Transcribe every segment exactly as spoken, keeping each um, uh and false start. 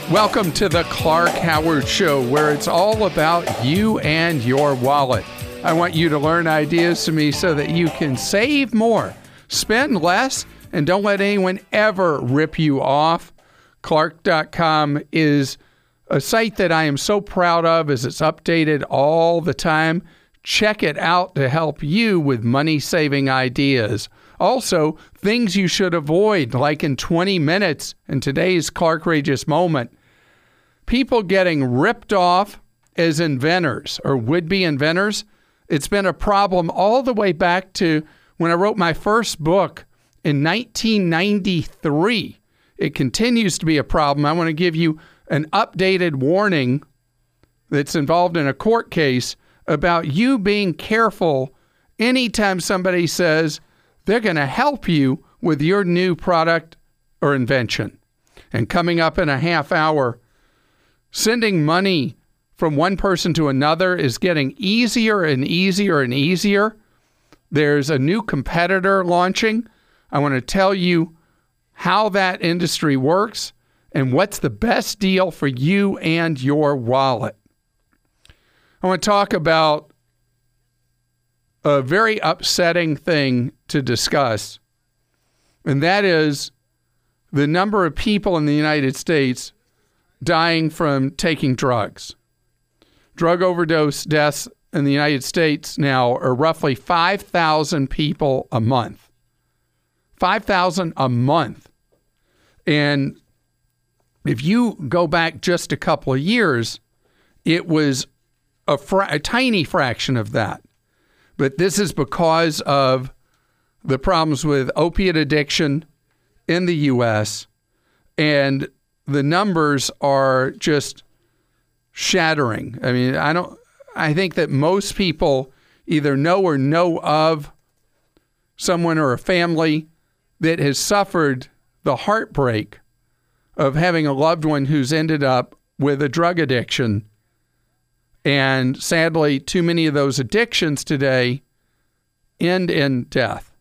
Welcome to the Clark Howard Show, where it's all about you and your wallet. I want you to learn ideas from me so that you can save more, spend less, and don't let anyone ever rip you off. Clark dot com is a site that I am so proud of as it's updated all the time. Check it out to help you with money-saving ideas. Also, things you should avoid, like in twenty minutes in today's Clarkrageous Moment. People getting ripped off as inventors or would-be inventors. It's been a problem all the way back to when I wrote my first book in nineteen ninety-three. It continues to be a problem. I want to give you an updated warning that's involved in a court case about you being careful anytime somebody says they're going to help you with your new product or invention. And coming up in a half hour, sending money from one person to another is getting easier and easier and easier. There's a new competitor launching. I want to tell you how that industry works and what's the best deal for you and your wallet. I want to talk about a very upsetting thing to discuss, and that is the number of people in the United States dying from taking drugs. Drug overdose deaths in the United States now are roughly five thousand people a month. five thousand a month. And if you go back just a couple of years, it was a, fra- a tiny fraction of that. But this is because of the problems with opiate addiction in the U S, and the numbers are just shattering. I mean, I don't, I think that most people either know or know of someone or a family that has suffered the heartbreak of having a loved one who's ended up with a drug addiction. And sadly, too many of those addictions today end in death.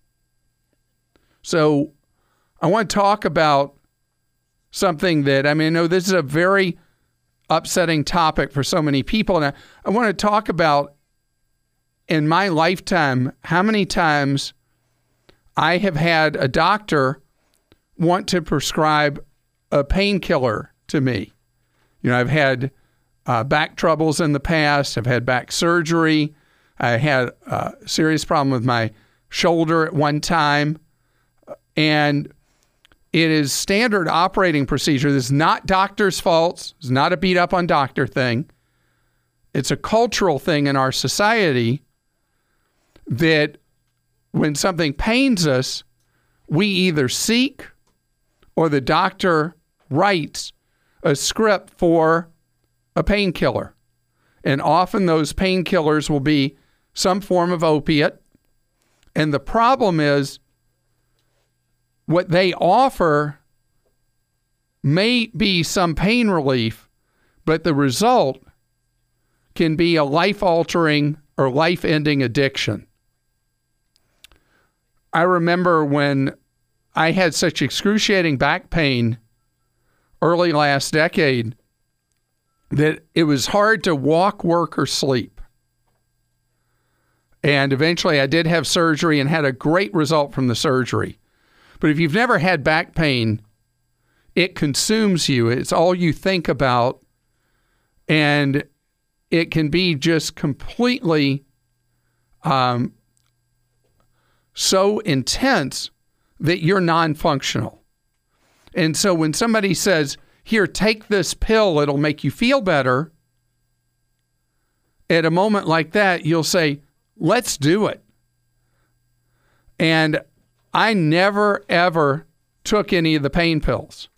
So I want to talk about something that, I mean, I know this is a very upsetting topic for so many people. And I, I want to talk about, in my lifetime, how many times I have had a doctor want to prescribe a painkiller to me. You know, I've had uh, back troubles in the past. I've had back surgery. I had a serious problem with my shoulder at one time. And it is standard operating procedure. This is not doctor's faults. It's not a beat up on doctor thing. It's a cultural thing in our society that when something pains us, we either seek or the doctor writes a script for a painkiller. And often those painkillers will be some form of opiate. And the problem is, what they offer may be some pain relief, but the result can be a life-altering or life-ending addiction. I remember when I had such excruciating back pain early last decade that it was hard to walk, work, or sleep. And eventually I did have surgery and had a great result from the surgery. But if you've never had back pain, it consumes you. It's all you think about. And it can be just completely um, so intense that you're non-functional. And so when somebody says, here, take this pill, it'll make you feel better, at a moment like that, you'll say, let's do it. And I never, ever took any of the pain pills.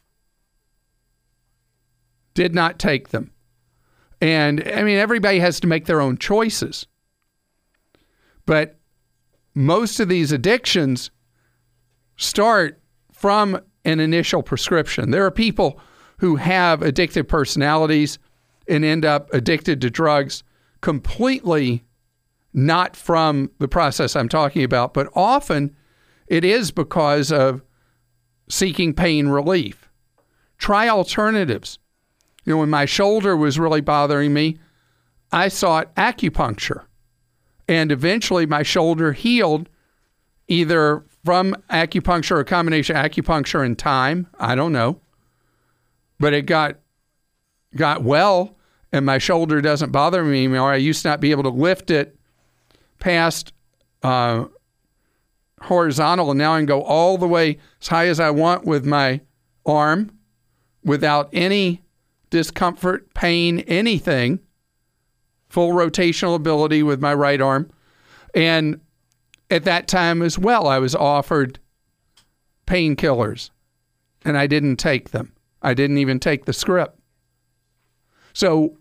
Did not take them. And, I mean, everybody has to make their own choices. But most of these addictions start from an initial prescription. There are people who have addictive personalities and end up addicted to drugs completely not from the process I'm talking about, but often it is because of seeking pain relief. Try alternatives. You know, when my shoulder was really bothering me, I sought acupuncture. And eventually my shoulder healed either from acupuncture or a combination of acupuncture and time. I don't know. But it got got well, and my shoulder doesn't bother me anymore. I used to not be able to lift it past uh, horizontal, and now I can go all the way as high as I want with my arm without any discomfort, pain, anything. Full rotational ability with my right arm. And at that time as well, I was offered painkillers, and I didn't take them. I didn't even take the script. So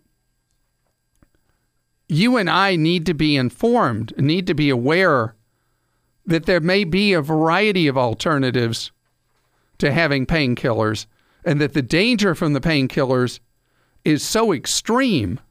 you and I need to be informed, need to be aware that there may be a variety of alternatives to having painkillers, and that the danger from the painkillers is so extreme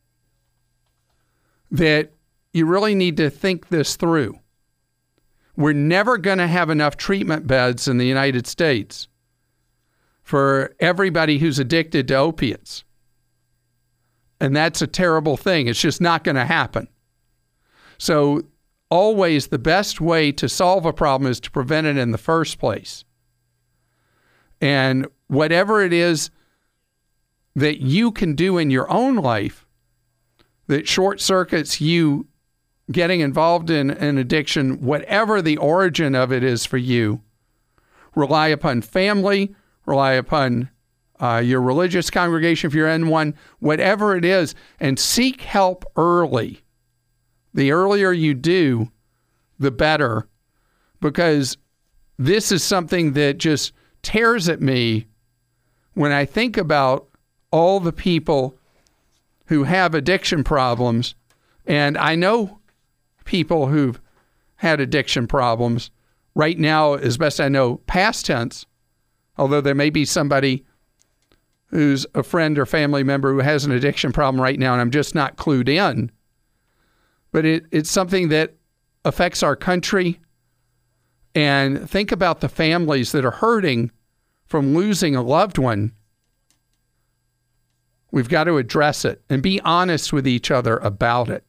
that you really need to think this through. We're never going to have enough treatment beds in the United States for everybody who's addicted to opiates. And that's a terrible thing. It's just not going to happen. So always the best way to solve a problem is to prevent it in the first place. And whatever it is that you can do in your own life that short circuits you getting involved in an addiction, whatever the origin of it is for you, rely upon family, rely upon uh, your religious congregation if you're in one, whatever it is, and seek help early. The earlier you do, the better, because this is something that just tears at me when I think about all the people who have addiction problems, and I know people who've had addiction problems right now, as best I know, past tense, although there may be somebody who's a friend or family member who has an addiction problem right now, and I'm just not clued in. But it, it's something that affects our country. And think about the families that are hurting from losing a loved one. We've got to address it and be honest with each other about it.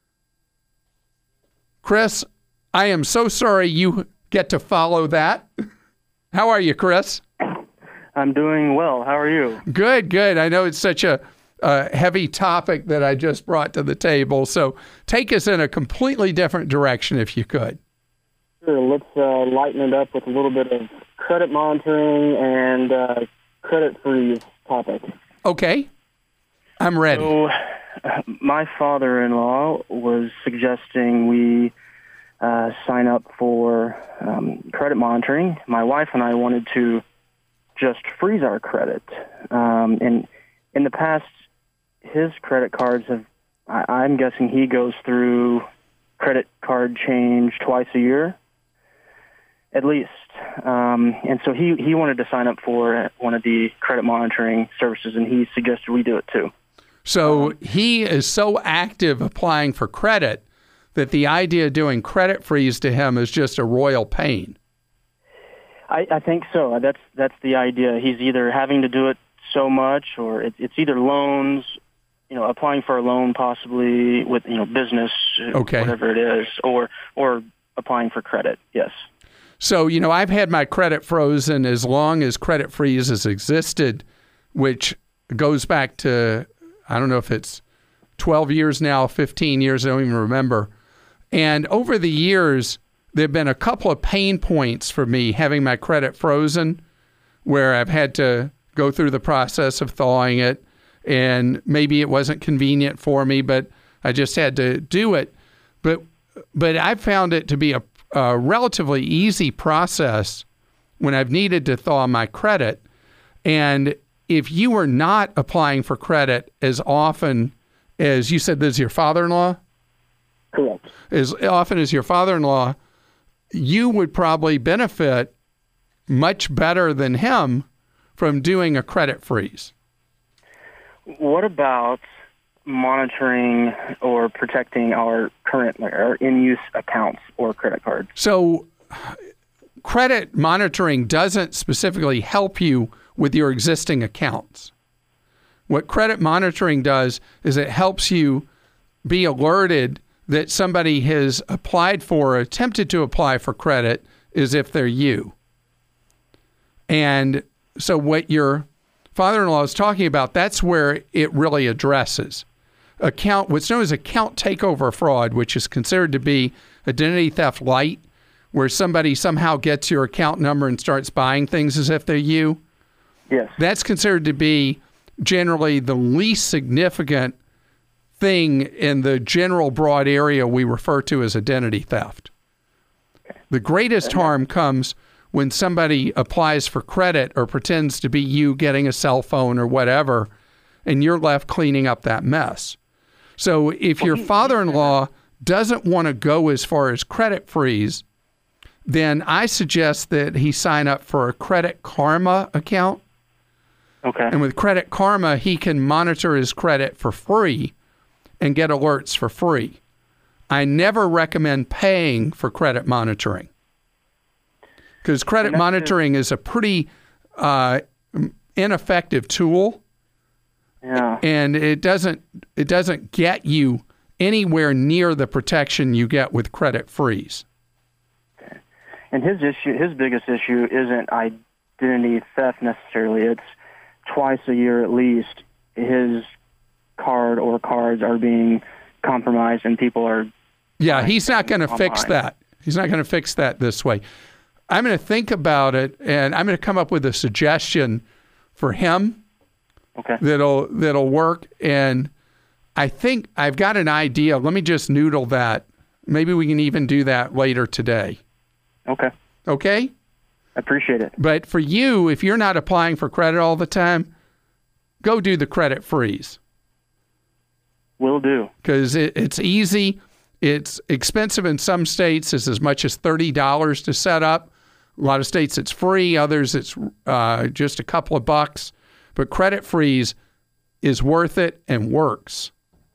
Chris, I am so sorry you get to follow that. How are you, Chris? I'm doing well. How are you? Good, good. I know it's such a, a heavy topic that I just brought to the table. So take us in a completely different direction if you could. Sure. Let's uh, lighten it up with a little bit of credit monitoring and uh, credit freeze topic. Okay. I'm ready. So, uh, my father-in-law was suggesting we uh, sign up for um, credit monitoring. My wife and I wanted to just freeze our credit. Um, and in the past, his credit cards have, I, I'm guessing he goes through credit card change twice a year, at least. Um, and so he, he wanted to sign up for one of the credit monitoring services, and he suggested we do it too. So he is so active applying for credit that the idea of doing credit freeze to him is just a royal pain. I, I think so. That's that's the idea. He's either having to do it so much, or it's, it's either loans, you know, applying for a loan possibly with, you know, business, okay, whatever it is, or or applying for credit. Yes. So, you know, I've had my credit frozen as long as credit freeze has existed, which goes back to, I don't know if it's twelve years now, fifteen years, I don't even remember. And over the years, there have been a couple of pain points for me having my credit frozen, where I've had to go through the process of thawing it, and maybe it wasn't convenient for me, but I just had to do it. But but I found it to be a, a relatively easy process when I've needed to thaw my credit. And if you are not applying for credit as often as you said, this is your father-in-law? Correct. As often as your father-in-law, you would probably benefit much better than him from doing a credit freeze. What about monitoring or protecting our current or in-use accounts or credit cards? So credit monitoring doesn't specifically help you with your existing accounts. What credit monitoring does is it helps you be alerted that somebody has applied for or attempted to apply for credit as if they're you. And so what your father-in-law is talking about, that's where it really addresses. Account, what's known as account takeover fraud, which is considered to be identity theft light, where somebody somehow gets your account number and starts buying things as if they're you. Yes. That's considered to be generally the least significant thing in the general broad area we refer to as identity theft. The greatest harm comes when somebody applies for credit or pretends to be you getting a cell phone or whatever, and you're left cleaning up that mess. So if your father-in-law doesn't want to go as far as credit freeze, then I suggest that he sign up for a Credit Karma account. Okay. And with Credit Karma, he can monitor his credit for free and get alerts for free. I never recommend paying for credit monitoring, because credit monitoring is a pretty uh, ineffective tool. Yeah. And it doesn't it doesn't get you anywhere near the protection you get with credit freeze. Okay. And his issue, his biggest issue isn't identity theft necessarily. It's twice a year at least his card or cards are being compromised and people are... Yeah, he's not going to fix that. He's not going to fix that this way. I'm going to think about it, and I'm going to come up with a suggestion for him. Okay. That'll that'll work, and I think I've got an idea. Let me just noodle that. Maybe we can even do that later today. Okay. Okay? I appreciate it. But for you, if you're not applying for credit all the time, go do the credit freeze. Will do. Because it, it's easy. It's expensive in some states. It's as much as thirty dollars to set up. A lot of states it's free. Others it's uh, just a couple of bucks. But credit freeze is worth it and works.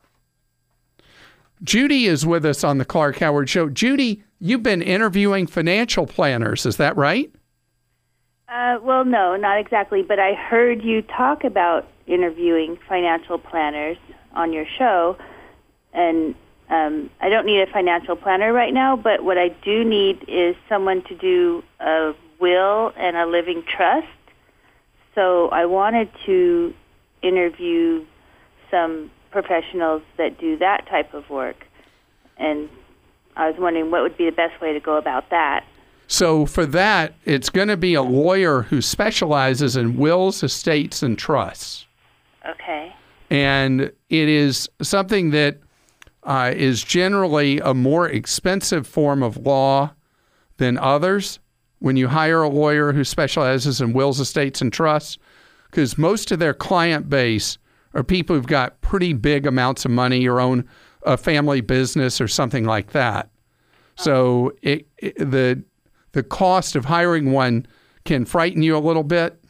Judy is with us on the Clark Howard Show. Judy, you've been interviewing financial planners. Is that right? Uh, well, no, not exactly. But I heard you talk about interviewing financial planners on your show. And um, I don't need a financial planner right now, but what I do need is someone to do a will and a living trust. So I wanted to interview some professionals that do that type of work. And I was wondering what would be the best way to go about that. So for that, it's going to be a lawyer who specializes in wills, estates, and trusts. Okay. And it is something that uh, is generally a more expensive form of law than others. When you hire a lawyer who specializes in wills, estates, and trusts, because most of their client base are people who've got pretty big amounts of money or own a family business or something like that. So it, it, the the cost of hiring one can frighten you a little bit.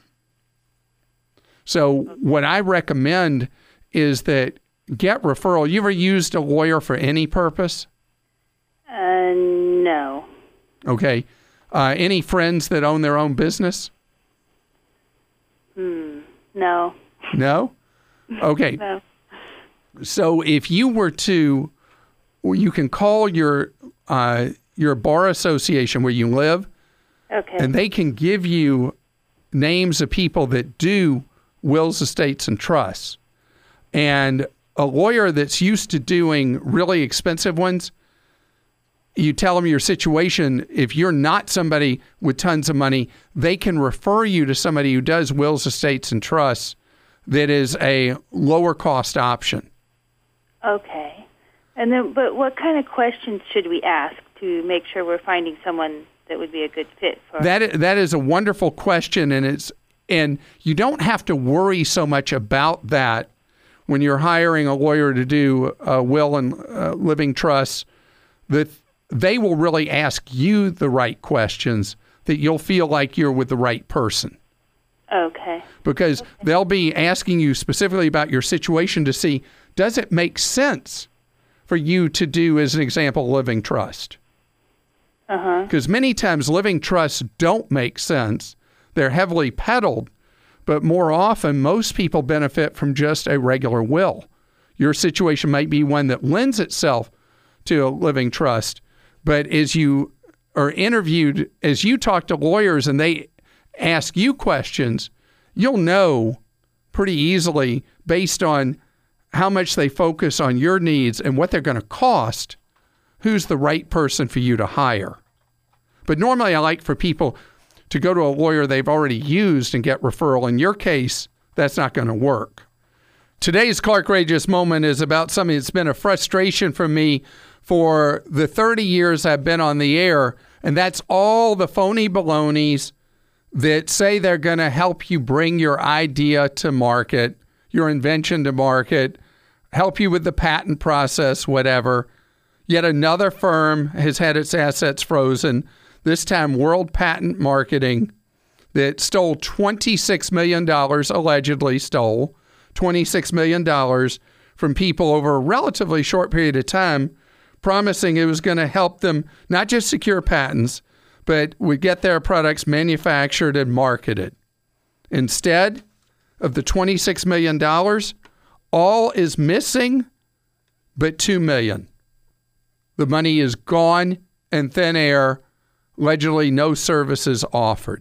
So what I recommend is that get referral. You ever used a lawyer for any purpose? Uh, no. Okay. Uh, any friends that own their own business? Hmm. No. No? Okay. No. So if you were to, you can call your uh, your bar association where you live, Okay. and they can give you names of people that do wills, estates, and trusts. And a lawyer that's used to doing really expensive ones, you tell them your situation. If you're not somebody with tons of money, they can refer you to somebody who does wills, estates, and trusts that is a lower cost option. Okay. And then, but what kind of questions should we ask to make sure we're finding someone that would be a good fit for? That that is a wonderful question, and it's and you don't have to worry so much about that when you're hiring a lawyer to do a will and uh, living trusts. That they will really ask you the right questions that you'll feel like you're with the right person. Okay. Because okay. they'll be asking you specifically about your situation to see, does it make sense for you to do, as an example, living trust? Uh-huh. Because many times living trusts don't make sense. They're heavily peddled, but more often, most people benefit from just a regular will. Your situation might be one that lends itself to a living trust, but as you are interviewed, as you talk to lawyers and they ask you questions, you'll know pretty easily based on how much they focus on your needs and what they're going to cost, who's the right person for you to hire. But normally I like for people to go to a lawyer they've already used and get referral. In your case, that's not going to work. Today's Clarkrageous moment is about something that's been a frustration for me for the thirty years I've been on the air, and that's all the phony balonies that say they're going to help you bring your idea to market, your invention to market, help you with the patent process, whatever. Yet another firm has had its assets frozen, this time World Patent Marketing, that stole twenty-six million dollars, allegedly stole twenty-six million dollars from people over a relatively short period of time, promising it was going to help them not just secure patents, but would get their products manufactured and marketed. Instead of the twenty-six million dollars, all is missing but two million dollars. The money is gone in thin air, allegedly no services offered.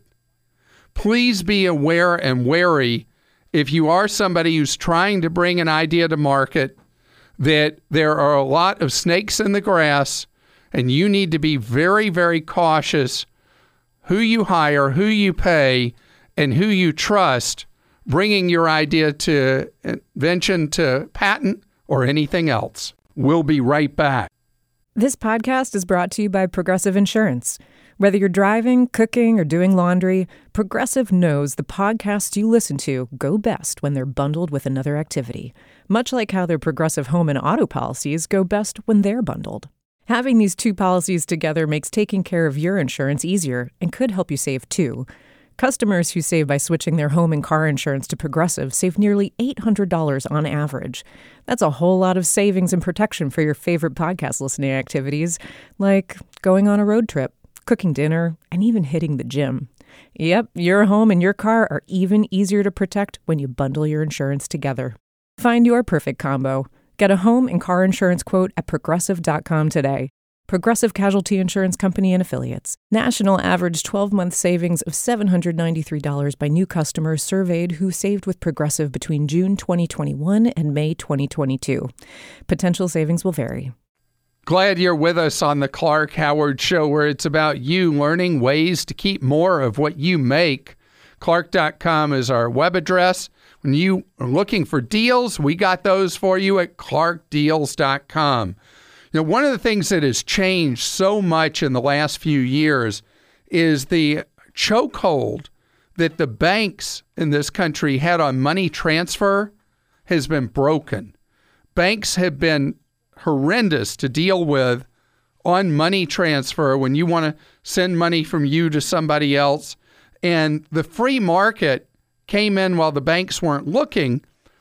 Please be aware and wary if you are somebody who's trying to bring an idea to market that there are a lot of snakes in the grass, and you need to be very, very cautious who you hire, who you pay, and who you trust bringing your idea to invention, to patent, or anything else. We'll be right back. This podcast is brought to you by Progressive Insurance. Whether you're driving, cooking, or doing laundry, Progressive knows the podcasts you listen to go best when they're bundled with another activity, much like how their Progressive home and auto policies go best when they're bundled. Having these two policies together makes taking care of your insurance easier and could help you save too. Customers who save by switching their home and car insurance to Progressive save nearly eight hundred dollars on average. That's a whole lot of savings and protection for your favorite podcast listening activities, like going on a road trip, cooking dinner, and even hitting the gym. Yep, your home and your car are even easier to protect when you bundle your insurance together. Find your perfect combo. Get a home and car insurance quote at progressive dot com today. Progressive Casualty Insurance Company and Affiliates. National average twelve-month savings of seven hundred ninety-three dollars by new customers surveyed who saved with Progressive between June twenty twenty-one and May twenty twenty-two. Potential savings will vary. Glad you're with us on the Clark Howard Show, where it's about you learning ways to keep more of what you make. Clark dot com is our web address. When you are looking for deals, we got those for you at clark deals dot com. You know, one of the things that has changed so much in the last few years is the chokehold that the banks in this country had on money transfer has been broken. Banks have been horrendous to deal with on money transfer when you want to send money from you to somebody else. And the free market came in while the banks weren't looking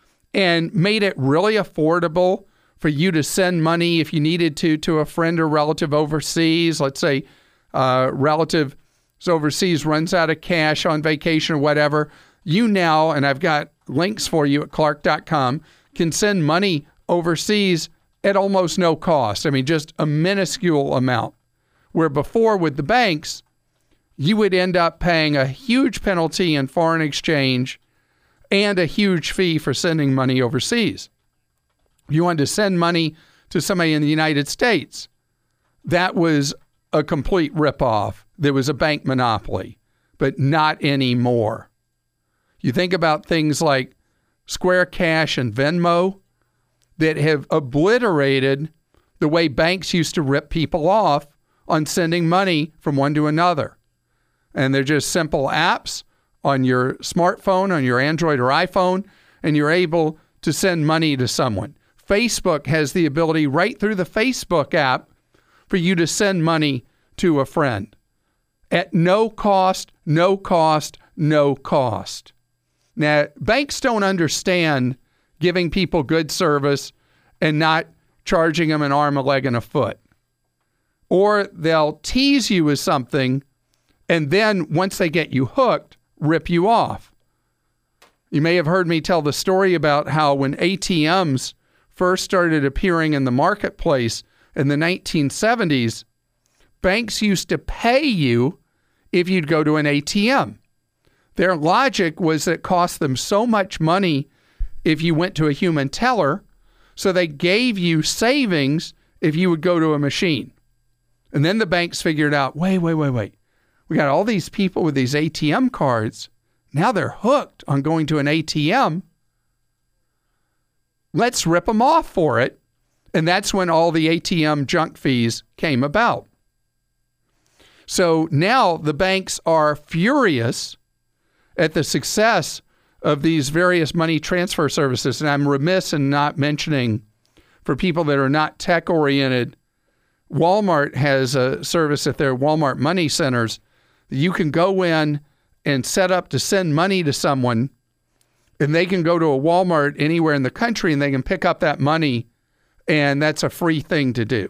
and made it really affordable for you to send money if you needed to to a friend or relative overseas. Let's say a relative is overseas, runs out of cash on vacation or whatever. You now, and I've got links for you at clark dot com, can send money overseas at almost no cost. I mean, just a minuscule amount. Where before with the banks, you would end up paying a huge penalty in foreign exchange and a huge fee for sending money overseas. If you wanted to send money to somebody in the United States, that was a complete ripoff. There was a bank monopoly, but not anymore. You think about things like Square Cash and Venmo that have obliterated the way banks used to rip people off on sending money from one to another. And they're just simple apps on your smartphone, on your Android or iPhone, and you're able to send money to someone. Facebook has the ability right through the Facebook app for you to send money to a friend at no cost, no cost, no cost. Now, banks don't understand giving people good service and not charging them an arm, a leg, and a foot. Or they'll tease you with something and then once they get you hooked, rip you off. You may have heard me tell the story about how when A T Ms first started appearing in the marketplace in the nineteen seventies, banks used to pay you if you'd go to an A T M. Their logic was that it cost them so much money if you went to a human teller, so they gave you savings if you would go to a machine. And then the banks figured out, wait, wait, wait, wait. We got all these people with these A T M cards. Now they're hooked on going to an A T M. Let's rip them off for it. And that's when all the A T M junk fees came about. So now the banks are furious at the success of these various money transfer services. And I'm remiss in not mentioning, for people that are not tech-oriented, Walmart has a service at their Walmart Money Centers. You can go in and set up to send money to someone, and they can go to a Walmart anywhere in the country and they can pick up that money, and that's a free thing to do.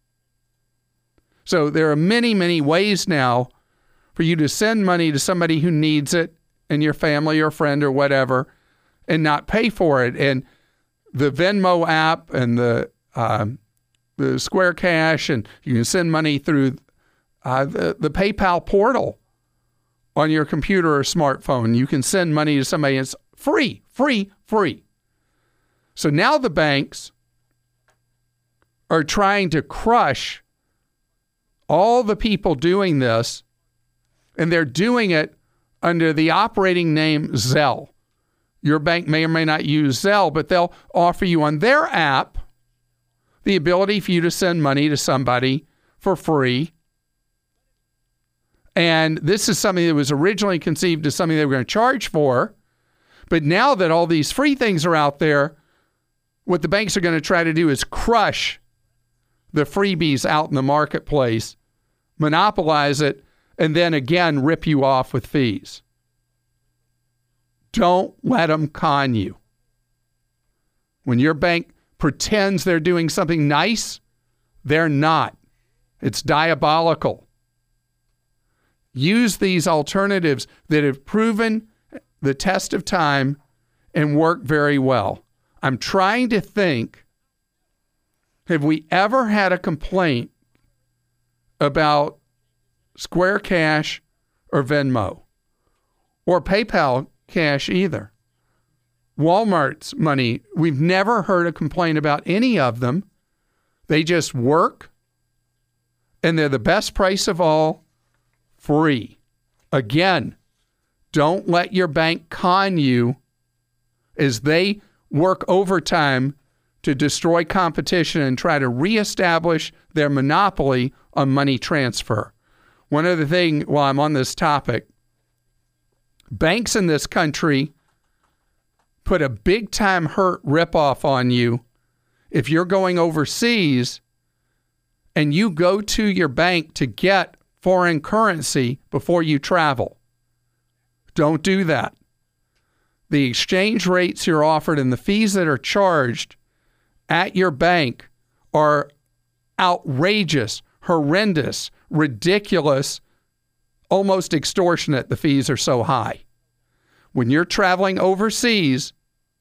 So there are many, many ways now for you to send money to somebody who needs it, and your family or friend or whatever, and not pay for it. And the Venmo app and the um, the Square Cash, and you can send money through uh, the, the PayPal portal on your computer or smartphone. You can send money to somebody. It's free, free, free. So now the banks are trying to crush all the people doing this, and they're doing it under the operating name Zelle. Your bank may or may not use Zelle, but they'll offer you on their app the ability for you to send money to somebody for free. And this is something that was originally conceived as something they were going to charge for. But now that all these free things are out there, what the banks are going to try to do is crush the freebies out in the marketplace, monopolize it, and then again rip you off with fees. Don't let them con you. When your bank pretends they're doing something nice, they're not. It's diabolical. Use these alternatives that have proven the test of time and work very well. I'm trying to think, have we ever had a complaint about Square Cash or Venmo or PayPal Cash either? Walmart's money, we've never heard a complaint about any of them. They just work, and they're the best price of all, free. Again, don't let your bank con you as they work overtime to destroy competition and try to reestablish their monopoly on money transfer. One other thing while I'm on this topic, banks in this country put a big-time hurt ripoff on you if you're going overseas and you go to your bank to get foreign currency before you travel. Don't do that. The exchange rates you're offered and the fees that are charged at your bank are outrageous, horrendous, ridiculous, almost extortionate. The fees are so high. When you're traveling overseas,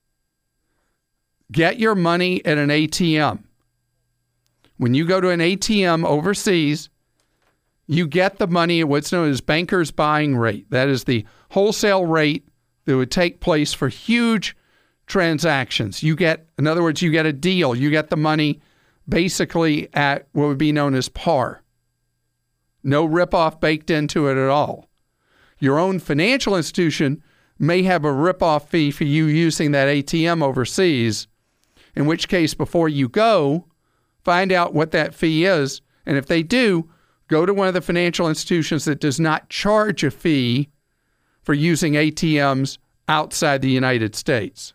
get your money at an A T M. When you go to an A T M overseas, you get the money at what's known as banker's buying rate. That is the wholesale rate that would take place for huge transactions. You get, in other words, you get a deal. You get the money basically at what would be known as par. No ripoff baked into it at all. Your own financial institution may have a ripoff fee for you using that A T M overseas, in which case, before you go, find out what that fee is. And if they do, go to one of the financial institutions that does not charge a fee for using A T Ms outside the United States.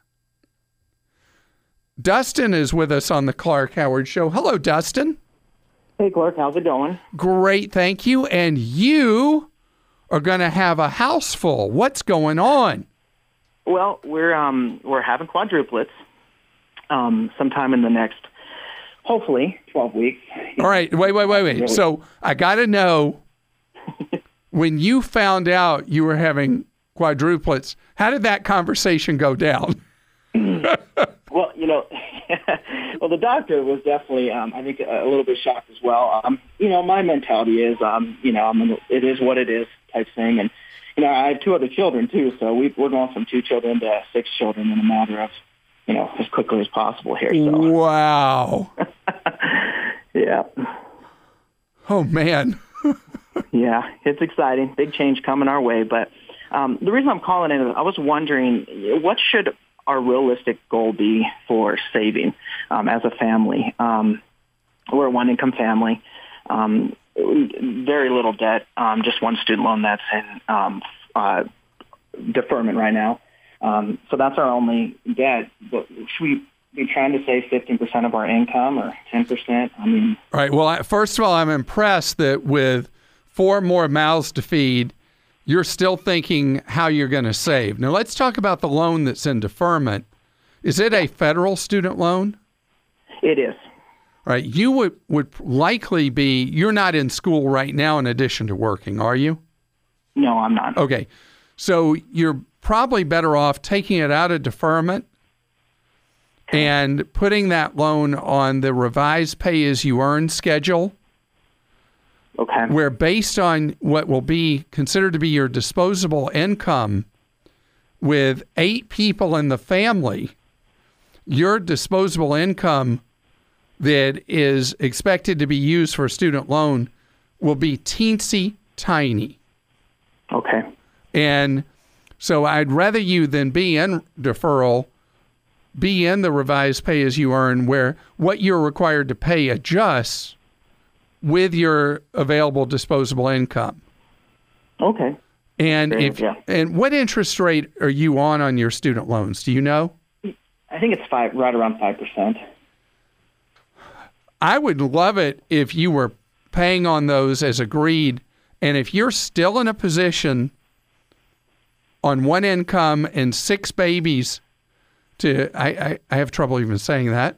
Dustin is with us on the Clark Howard Show. Hello, Dustin. Hey, Clark. How's it going? Great, thank you. And you are going to have a house full. What's going on? Well, we're um we're having quadruplets um sometime in the next, hopefully, twelve weeks. All right, wait, wait, wait, wait. So I got to know, when you found out you were having quadruplets. How did that conversation go down? Well, you know, well, the doctor was definitely, um, I think, a little bit shocked as well. Um, you know, my mentality is, um, you know, I'm, it is what it is type thing. And, you know, I have two other children, too, so we, we're going from two children to six children in a matter of, you know, as quickly as possible here. So. Wow. Yeah. Oh, man. Yeah, it's exciting. Big change coming our way. But um, the reason I'm calling in is I was wondering, what should our realistic goal be for saving um, as a family? Um, we're a one-income family, um, very little debt, um, just one student loan that's in um, uh, deferment right now. Um, so that's our only debt. But should we be trying to save fifteen percent of our income or ten percent? I mean, All right. Well, I, first of all, I'm impressed that with four more mouths to feed, you're still thinking how you're going to save. Now, let's talk about the loan that's in deferment. Is it a federal student loan? It is. All right. You would, would likely be, you're not in school right now in addition to working, are you? No, I'm not. Okay. So you're probably better off taking it out of deferment and putting that loan on the revised pay-as-you-earn schedule. Okay. Where based on what will be considered to be your disposable income, with eight people in the family, your disposable income that is expected to be used for a student loan will be teensy tiny. Okay. And so I'd rather you than be in deferral, be in the revised pay as you earn, where what you're required to pay adjusts with your available disposable income. Okay. And Great, if yeah. and what interest rate are you on on your student loans? Do you know? I think it's five, right around five percent. I would love it if you were paying on those as agreed, and if you're still in a position on one income and six babies to, I, I, I have trouble even saying that.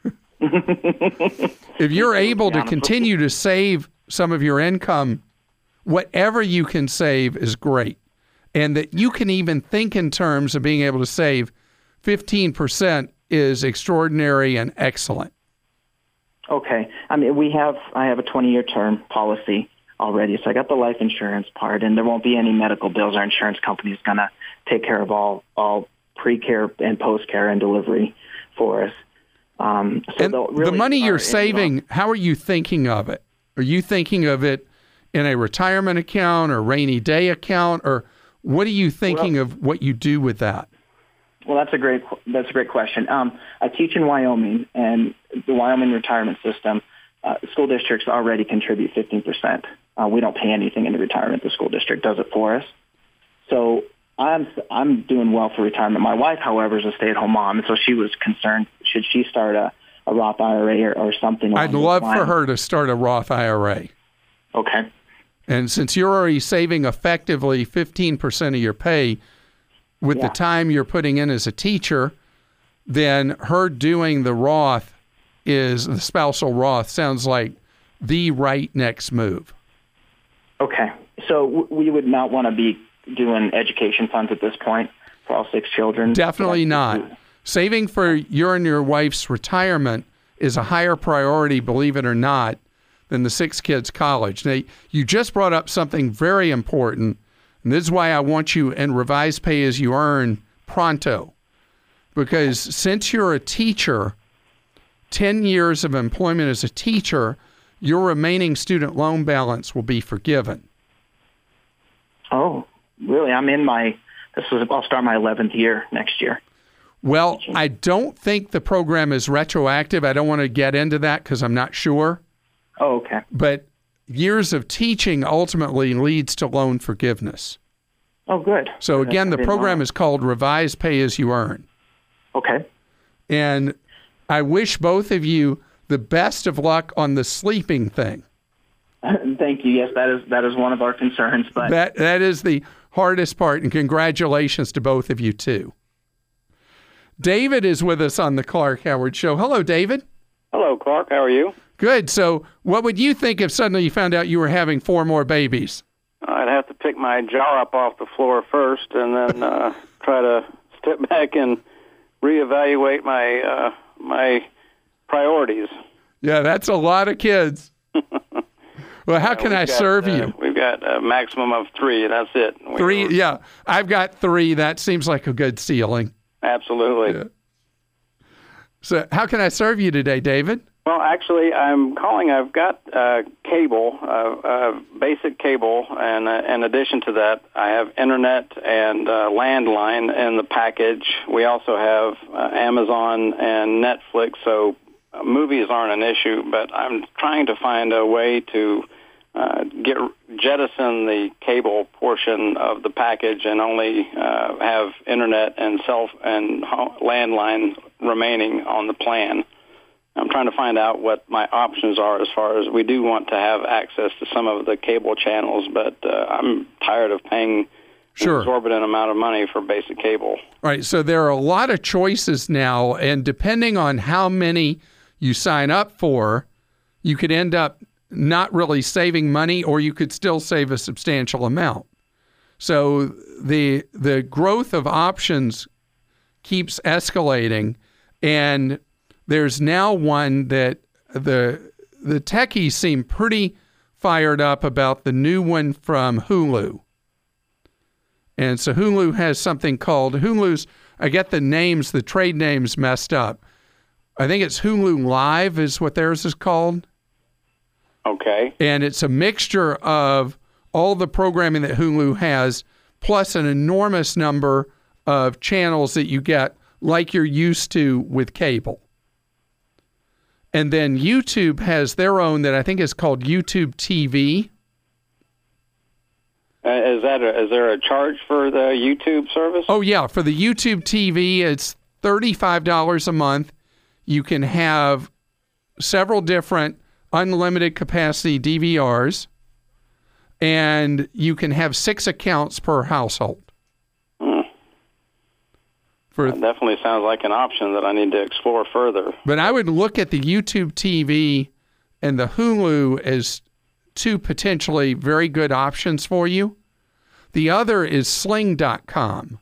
If you're able to continue to save some of your income, whatever you can save is great. And that you can even think in terms of being able to save fifteen percent is extraordinary and excellent. Okay. I mean, we have, I have a twenty-year term policy already, so I got the life insurance part, and there won't be any medical bills. Our insurance company is going to take care of all, all pre-care and post-care and delivery for us. Um, so and really the money you're are, saving, well, how are you thinking of it? Are you thinking of it in a retirement account or rainy day account, or what are you thinking well, of what you do with that? Well, that's a great that's a great question. Um, I teach in Wyoming, and the Wyoming retirement system, uh, school districts already contribute fifteen percent. Uh, we don't pay anything in the retirement. The school district does it for us. So I'm I'm doing well for retirement. My wife, however, is a stay-at-home mom, and so she was concerned, should she start a, a Roth I R A or, or something? I'd love for her to start a Roth I R A. Okay. And since you're already saving effectively fifteen percent of your pay with yeah. the time you're putting in as a teacher, then her doing the Roth is, the spousal Roth sounds like the right next move. Okay. So w- we would not want to be doing education funds at this point for all six children? Definitely not. Saving for your and your wife's retirement is a higher priority, believe it or not, than the six kids' college. Now, you just brought up something very important, and this is why I want you in revised pay as you earn pronto. Because since you're a teacher, ten years of employment as a teacher, your remaining student loan balance will be forgiven. Oh, really? I'm in my, this is, I'll start my eleventh year next year. Well, I don't think the program is retroactive. I don't want to get into that because I'm not sure. Oh, okay. But years of teaching ultimately leads to loan forgiveness. Oh, good. So again, the program is called Revised Pay as You Earn. Okay. And I wish both of you the best of luck on the sleeping thing. Thank you. Yes, that is that is one of our concerns. But that that is the hardest part, and congratulations to both of you too. David is with us on the Clark Howard Show. Hello, David. Hello, Clark. How are you? Good. So what would you think if suddenly you found out you were having four more babies? I'd have to pick my jaw up off the floor first, and then uh, try to step back and reevaluate my uh, my priorities. Yeah, that's a lot of kids. Well, how Uh, can we've I got, serve uh, you? We've got a maximum of three. That's it. We Three, were- yeah. I've got three. That seems like a good ceiling. Absolutely. Yeah. So how can I serve you today, David? Well, actually, I'm calling. I've got uh, cable, uh, uh, basic cable, and uh, in addition to that, I have internet and uh, landline in the package. We also have uh, Amazon and Netflix, so uh, movies aren't an issue, but I'm trying to find a way to uh, get jettison the cable portion of the package and only uh, have internet and cell and landline remaining on the plan. I'm trying to find out what my options are as far as we do want to have access to some of the cable channels, but uh, I'm tired of paying Sure. an exorbitant amount of money for basic cable. All right, so there are a lot of choices now, and depending on how many you sign up for, you could end up not really saving money, or you could still save a substantial amount. So the the growth of options keeps escalating, and there's now one that the the techies seem pretty fired up about, the new one from Hulu. And so Hulu has something called Hulu's, I get the names, the trade names messed up. I think it's Hulu Live is what theirs is called. Okay. And it's a mixture of all the programming that Hulu has, plus an enormous number of channels that you get like you're used to with cable. And then YouTube has their own that I think is called YouTube T V. Uh, is that a, is there a charge for the YouTube service? Oh, yeah. For the YouTube T V, it's thirty-five dollars a month. You can have several different unlimited capacity D V Rs, and you can have six accounts per household. Hmm. For, That definitely sounds like an option that I need to explore further. but I would look at the YouTube T V and the Hulu as two potentially very good options for you. The other is Sling dot com.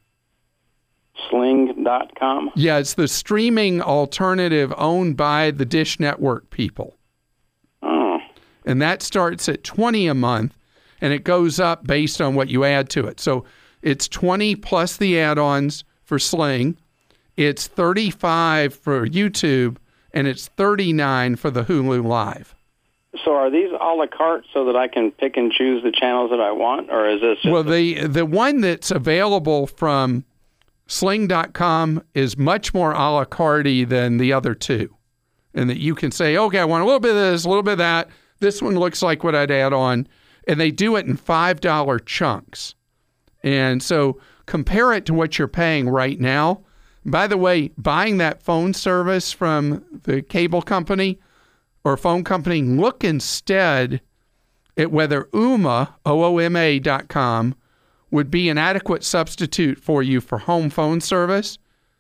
Sling dot com? Yeah, it's the streaming alternative owned by the Dish Network people. Oh. And that starts at twenty a month, and it goes up based on what you add to it. So it's twenty plus the add-ons for Sling, it's thirty-five for YouTube, and it's thirty-nine for the Hulu Live. So are these a la carte so that I can pick and choose the channels that I want, or is this just Well, the the one that's available from Sling dot com is much more a la carte than the other two, and that you can say, okay, I want a little bit of this, a little bit of that. This one looks like what I'd add on, and they do it in five dollar chunks. And so compare it to what you're paying right now. By the way, buying that phone service from the cable company or phone company, look instead at whether Ooma, O O M A dot com, would be an adequate substitute for you for home phone service.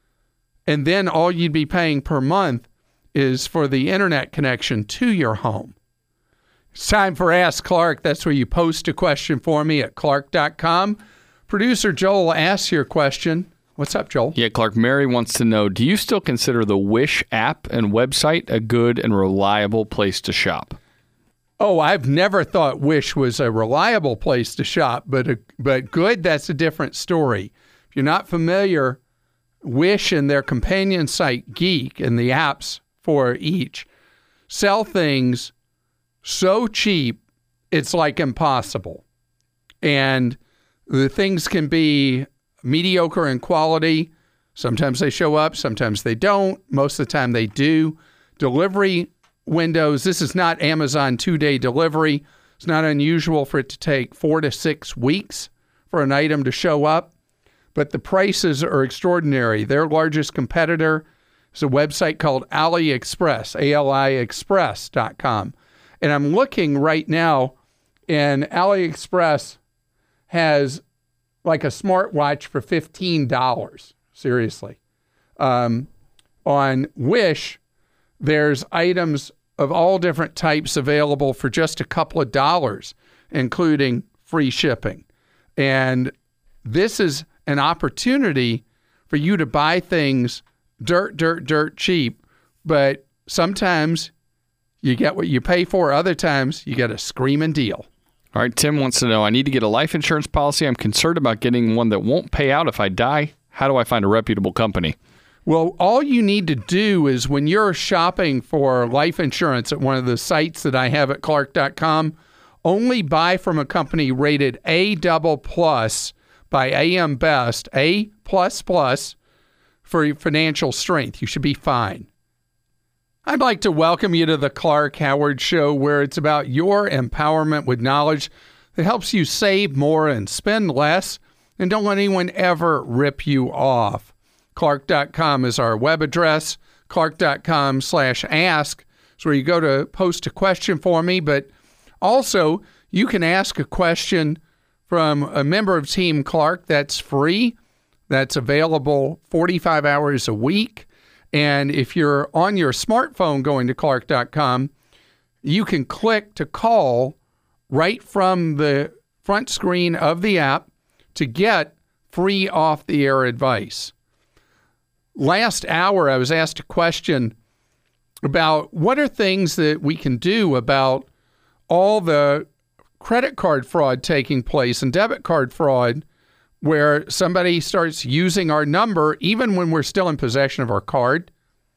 And then all you'd be paying per month is for the internet connection to your home. It's time for Ask Clark. That's where you post a question for me at clark dot com. Producer Joel asks your question. What's up, Joel? Yeah, Clark, Mary wants to know, do you still consider the Wish app and website a good and reliable place to shop? Oh, I've never thought Wish was a reliable place to shop, but a, but good, that's a different story. If you're not familiar, Wish and their companion site, Geek, and the apps for each, sell things so cheap, it's like impossible. And the things can be mediocre in quality. Sometimes they show up, sometimes they don't. Most of the time they do. Delivery windows, this is not Amazon two-day delivery. It's not unusual for it to take four to six weeks for an item to show up, but the prices are extraordinary. Their largest competitor is a website called AliExpress, A L I express dot com. And I'm looking right now, and AliExpress has like a smartwatch for fifteen dollars, seriously. Um, on Wish, there's items of all different types available for just a couple of dollars, including free shipping. And this is an opportunity for you to buy things dirt, dirt, dirt cheap. But sometimes you get what you pay for. Other times you get a screaming deal. All right, Tim wants to know, I need to get a life insurance policy. I'm concerned about getting one that won't pay out if I die. How do I find a reputable company? Well, all you need to do is when you're shopping for life insurance at one of the sites that I have at Clark dot com, only buy from a company rated A double plus by A M Best, A plus plus for financial strength. You should be fine. I'd like to welcome you to the Clark Howard Show, where it's about your empowerment with knowledge that helps you save more and spend less, and don't let anyone ever rip you off. Clark dot com is our web address. Clark dot com slash ask is where you go to post a question for me, but also you can ask a question from a member of Team Clark. That's free. That's available forty-five hours a week. And if you're on your smartphone going to Clark dot com, you can click to call right from the front screen of the app to get free off-the-air advice. Last hour, I was asked a question about what are things that we can do about all the credit card fraud taking place and debit card fraud, where somebody starts using our number even when we're still in possession of our card.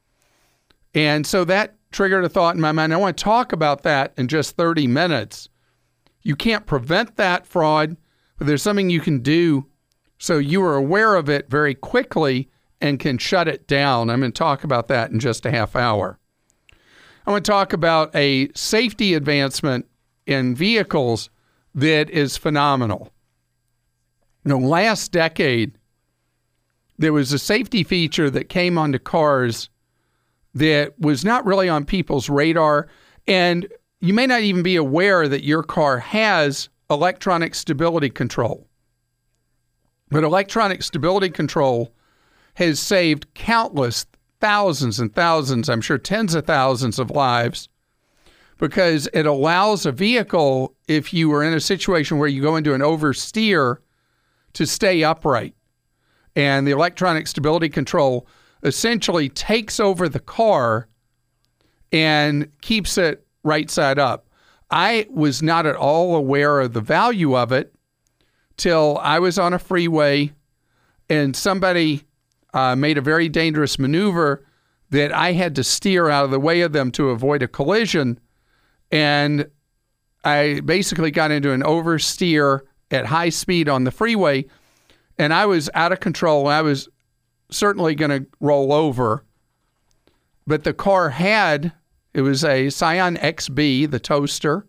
And so that triggered a thought in my mind. I want to talk about that in just thirty minutes. You can't prevent that fraud, but there's something you can do so you are aware of it very quickly and can shut it down. I'm going to talk about that in just a half hour. I want to talk about a safety advancement in vehicles that is phenomenal. You know, last decade, there was a safety feature that came onto cars that was not really on people's radar, and you may not even be aware that your car has electronic stability control. But electronic stability control has saved countless thousands and thousands, I'm sure tens of thousands of lives, because it allows a vehicle, if you are in a situation where you go into an oversteer, to stay upright. And the electronic stability control essentially takes over the car and keeps it right side up. I was not at all aware of the value of it till I was on a freeway and somebody uh, made a very dangerous maneuver that I had to steer out of the way of them to avoid a collision. And I basically got into an oversteer at high speed on the freeway, and I was out of control. I was certainly going to roll over, but the car had, it was a Scion X B, the toaster.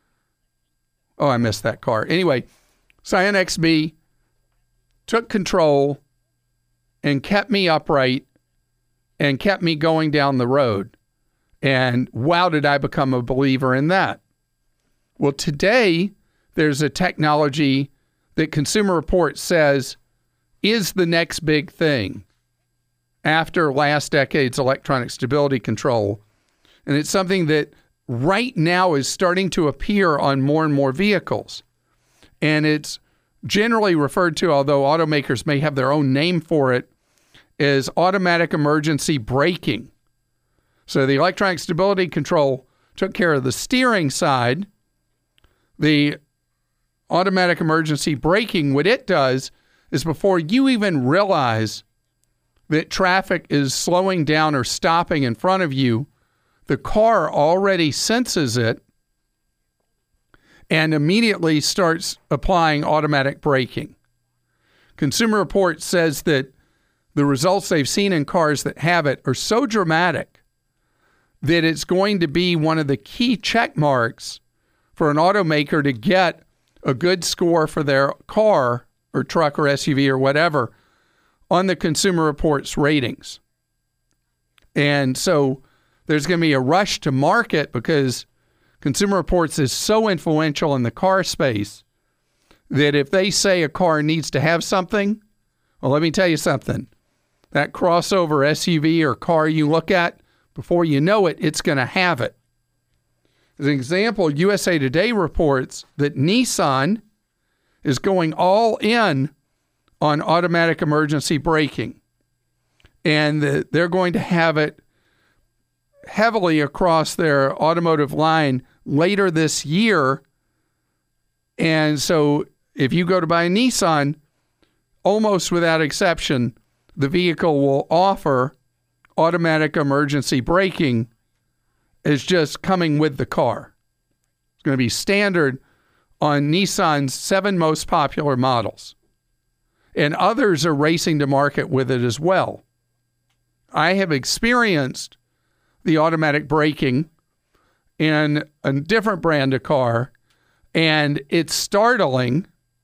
Oh, I missed that car. Anyway, Scion X B took control and kept me upright and kept me going down the road. And wow, did I become a believer in that. Well, today, there's a technology that Consumer Reports says is the next big thing after last decade's electronic stability control. And it's something that right now is starting to appear on more and more vehicles. And it's generally referred to, although automakers may have their own name for it, as automatic emergency braking. So the electronic stability control took care of the steering side. The automatic emergency braking, what it does is before you even realize that traffic is slowing down or stopping in front of you, the car already senses it and immediately starts applying automatic braking. Consumer Reports says that the results they've seen in cars that have it are so dramatic that it's going to be one of the key check marks for an automaker to get a good score for their car or truck or S U V or whatever on the Consumer Reports ratings. And so there's going to be a rush to market because Consumer Reports is so influential in the car space that if they say a car needs to have something, well, let me tell you something. That crossover S U V or car you look at, before you know it, it's going to have it. As an example, U S A Today reports that Nissan is going all in on automatic emergency braking. And the, they're going to have it heavily across their automotive line later this year. And so if you go to buy a Nissan, almost without exception, the vehicle will offer automatic emergency braking as just coming with the car. It's going to be standard on Nissan's seven most popular models. And others are racing to market with it as well. I have experienced the automatic braking in a different brand of car, and it's startling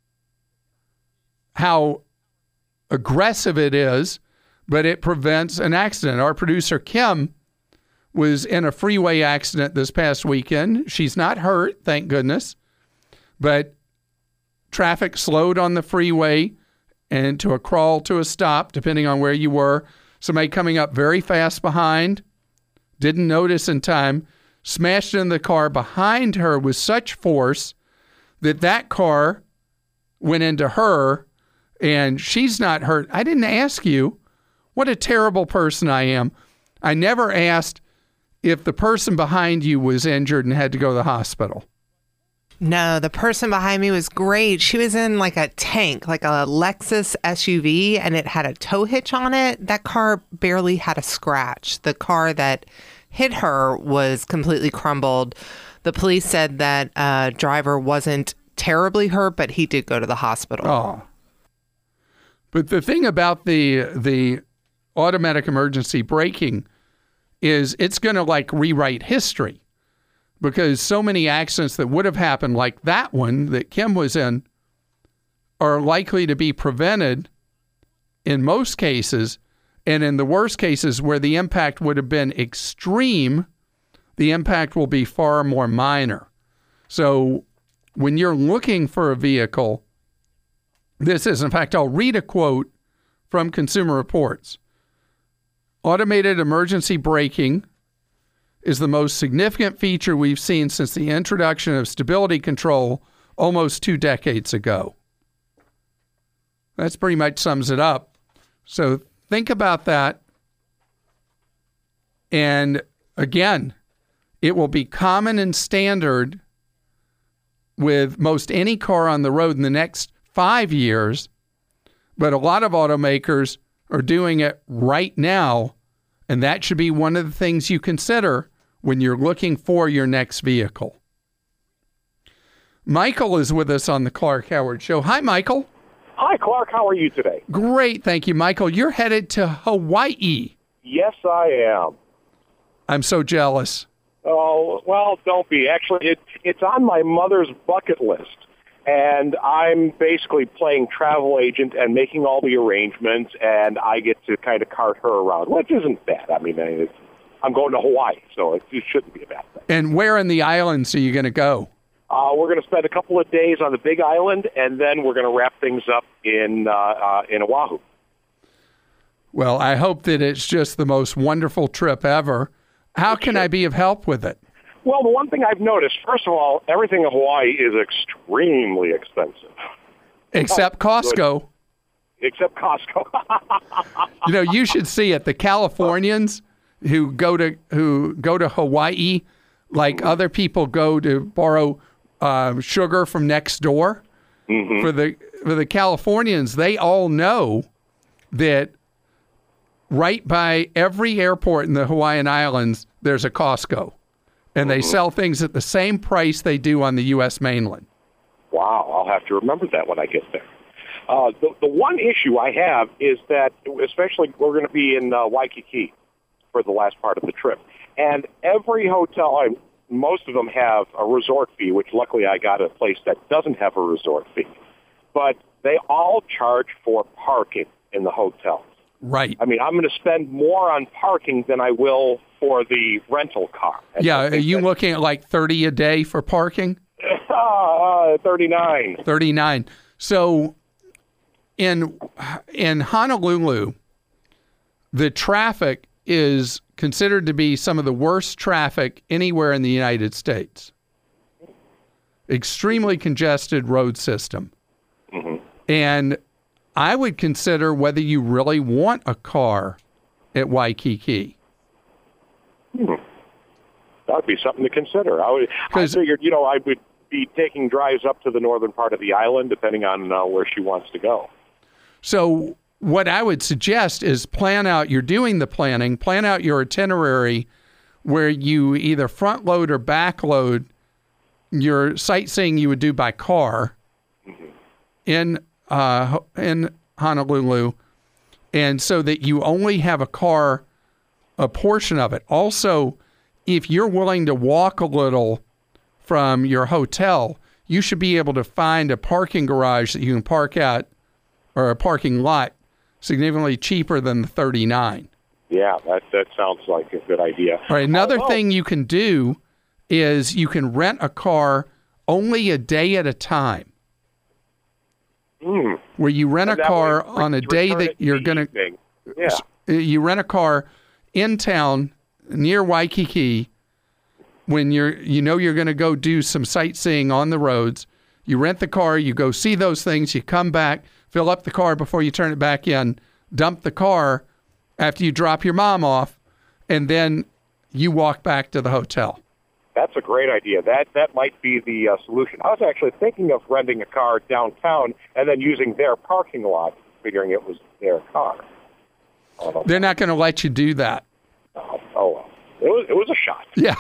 how aggressive it is, but it prevents an accident. Our producer, Kim, was in a freeway accident this past weekend. She's not hurt, thank goodness, but traffic slowed on the freeway and to a crawl to a stop, depending on where you were. Somebody coming up very fast behind, didn't notice in time, smashed in the car behind her with such force that that car went into her, and she's not hurt. I didn't ask you. What a terrible person I am. I never asked if the person behind you was injured and had to go to the hospital. No, the person behind me was great. She was in like a tank, like a Lexus S U V, and it had a tow hitch on it. That car barely had a scratch. The car that hit her was completely crumbled. The police said that uh, driver wasn't terribly hurt, but he did go to the hospital. Oh. But the thing about the the automatic emergency braking is it's going to like rewrite history, because so many accidents that would have happened, like that one that Kim was in, are likely to be prevented in most cases. And in the worst cases where the impact would have been extreme, the impact will be far more minor. So when you're looking for a vehicle, this is, in fact, I'll read a quote from Consumer Reports. Automated emergency braking is the most significant feature we've seen since the introduction of stability control almost two decades ago. That's pretty much sums it up. So think about that. And again, it will be common and standard with most any car on the road in the next five years. But a lot of automakers are doing it right now. And that should be one of the things you consider when you're looking for your next vehicle. Michael is with us on the Clark Howard Show. Hi, Michael. Hi, Clark. How are you today? Great, thank you, Michael. You're headed to Hawaii. Yes, I am. I'm so jealous. Oh, well, don't be. Actually, it, it's on my mother's bucket list. And I'm basically playing travel agent and making all the arrangements, and I get to kind of cart her around, which isn't bad. I mean, it's, I'm going to Hawaii, so it, it shouldn't be a bad thing. And where in the islands are you going to go? Uh, we're going to spend a couple of days on the Big Island, and then we're going to wrap things up in uh, uh, in Oahu. Well, I hope that it's just the most wonderful trip ever. How can I be of help with it? Well, the one thing I've noticed, first of all, everything in Hawaii is extremely expensive. Except Costco. Good. Except Costco. You know, you should see it. The Californians who go to who go to Hawaii, like other people go to borrow uh, sugar from next door. Mm-hmm. For the for the Californians, they all know that right by every airport in the Hawaiian Islands, there's a Costco. And they sell things at the same price they do on the U S mainland. Wow, I'll have to remember that when I get there. Uh, the, the one issue I have is that, especially we're going to be in uh, Waikiki for the last part of the trip. And every hotel, I, most of them have a resort fee, which luckily I got a place that doesn't have a resort fee. But they all charge for parking in the hotels. Right. I mean, I'm going to spend more on parking than I will for the rental car. And yeah, are you that, looking at like thirty a day for parking? Uh, thirty-nine. thirty-nine. So in in Honolulu, the traffic is considered to be some of the worst traffic anywhere in the United States. Extremely congested road system. And I would consider whether you really want a car at Waikiki. Hmm. That would be something to consider. I, would, I figured, you know, I would be taking drives up to the northern part of the island, depending on uh, where she wants to go. So what I would suggest is plan out, you're doing the planning, plan out your itinerary where you either front load or back load your sightseeing you would do by car mm-hmm. in uh, in Honolulu, and so that you only have a car, a portion of it. Also, if you're willing to walk a little from your hotel, you should be able to find a parking garage that you can park at, or a parking lot, significantly cheaper than the thirty-nine. Yeah, that that sounds like a good idea. All right, another oh, thing you can do is you can rent a car only a day at a time. Mm. Where you rent and a car way, on a day that you're going to... Yeah. You rent a car in town near Waikiki when you're, you know you're going to go do some sightseeing on the roads. You rent the car, you go see those things, you come back, fill up the car before you turn it back in, dump the car after you drop your mom off, and then you walk back to the hotel. That's a great idea. That that might be the uh, solution. I was actually thinking of renting a car downtown and then using their parking lot, figuring it was their car. They're not going to let you do that. Oh, oh well. It was, it was a shot. Yeah.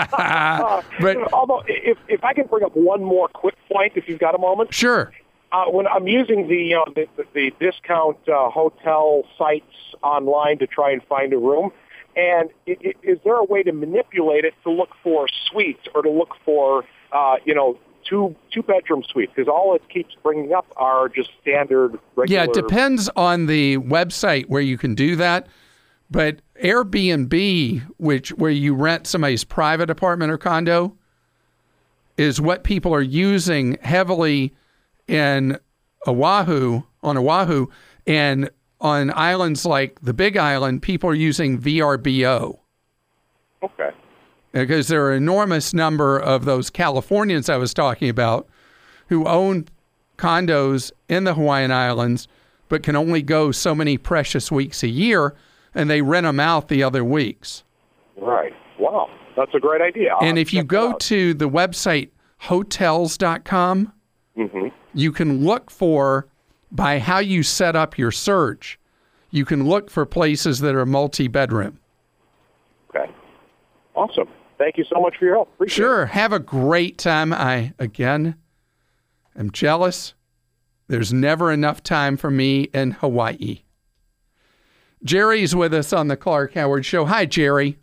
uh, but although, if if I can bring up one more quick point, if you've got a moment. Sure. Uh, when I'm using the, uh, the the discount uh, hotel sites online to try and find a room, and it, it, is there a way to manipulate it to look for suites or to look for, uh, you know, two two bedroom suites? Because all it keeps bringing up are just standard regular. Yeah, it depends on the website where you can do that. But Airbnb, which where you rent somebody's private apartment or condo, is what people are using heavily in Oahu, on Oahu, and on islands like the Big Island, people are using V R B O. Okay. Because there are an enormous number of those Californians I was talking about who own condos in the Hawaiian Islands, but can only go so many precious weeks a year, and they rent them out the other weeks. Right. Wow. That's a great idea. I'll and if you go to the website hotels dot com, mm-hmm. you can look for, by how you set up your search, you can look for places that are multi-bedroom. Okay. Awesome. Thank you so much for your help. Appreciate sure. it. Have a great time. I, again, am jealous. There's never enough time for me in Hawaii. Jerry's with us on the Clark Howard Show. Hi, Jerry.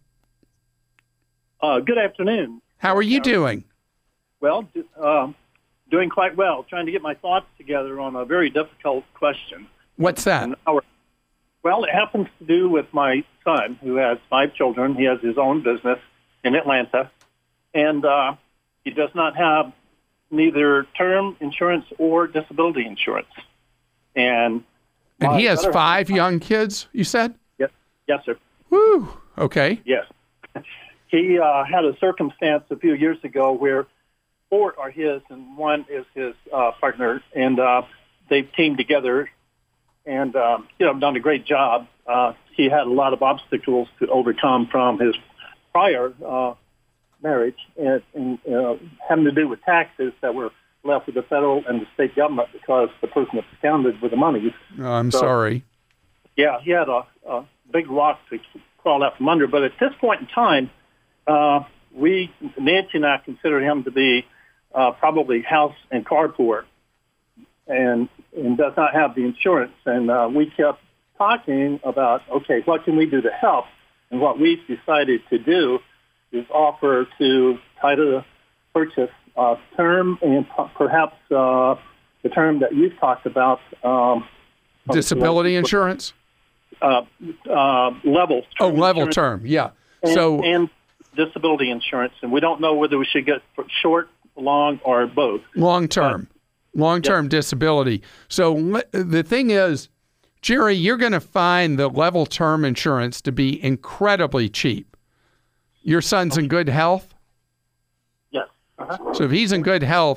Uh, good afternoon. How are you doing? Well, uh, doing quite well. Trying to get my thoughts together on a very difficult question. What's that? Our, well, it happens to do with my son, who has five children. He has his own business in Atlanta, and uh, he does not have neither term insurance or disability insurance. And and he has five young kids, you said? Yes, yes, sir. Woo. Okay. Yes. He uh, had a circumstance a few years ago where four are his and one is his uh, partner, and uh, they've teamed together and um, you know done a great job. Uh, he had a lot of obstacles to overcome from his prior uh, marriage, and, and uh, having to do with taxes that were left with the federal and the state government because the person absconded with the money. Oh, I'm so, sorry. Yeah, he had a, a big rock to crawl out from under. But at this point in time, uh, we, Nancy and I, consider him to be uh, probably house and car poor, and and does not have the insurance. And uh, we kept talking about, okay, what can we do to help? And what we've decided to do is offer to try to purchase uh, term and p- perhaps uh, the term that you've talked about. Um, Disability uh, insurance? Uh, uh, level. Oh, level term, yeah. And, so and disability insurance. And we don't know whether we should get short, long, or both. Long term. Uh, long term yeah. disability. So the thing is, Jerry, you're going to find the level term insurance to be incredibly cheap. Your son's okay. in good health? Yes. Uh-huh. So if he's in good health,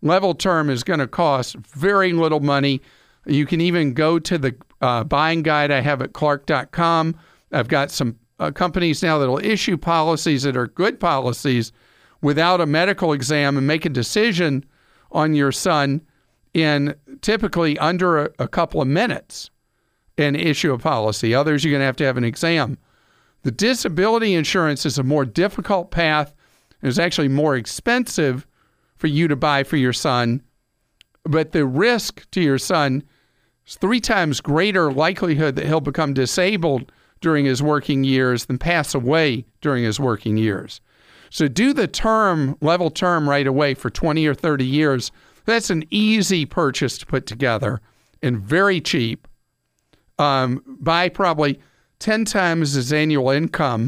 Level term is going to cost very little money. You can even go to the uh, buying guide I have at clark dot com. I've got some uh, companies now that will issue policies that are good policies without a medical exam and make a decision on your son in typically under a, a couple of minutes and issue a policy. Others, you're going to have to have an exam. The disability insurance is a more difficult path. It's actually more expensive for you to buy for your son, but the risk to your son is three times greater likelihood that he'll become disabled during his working years than pass away during his working years. So do the term, level term right away for twenty or thirty years. That's an easy purchase to put together and very cheap. Um, buy probably ten times his annual income.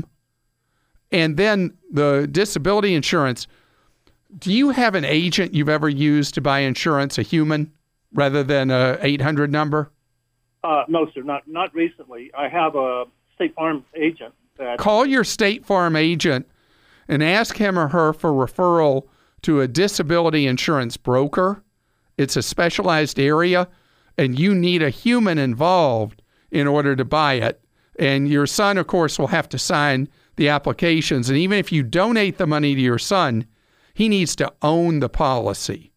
And then the disability insurance. Do you have an agent you've ever used to buy insurance, a human, rather than a eight hundred number? Uh, no, sir, not not recently. I have a State Farm agent. That Call your State Farm agent and ask him or her for referral to a disability insurance broker. It's a specialized area, and you need a human involved in order to buy it. And your son, of course, will have to sign the applications. And even if you donate the money to your son, he needs to own the policy.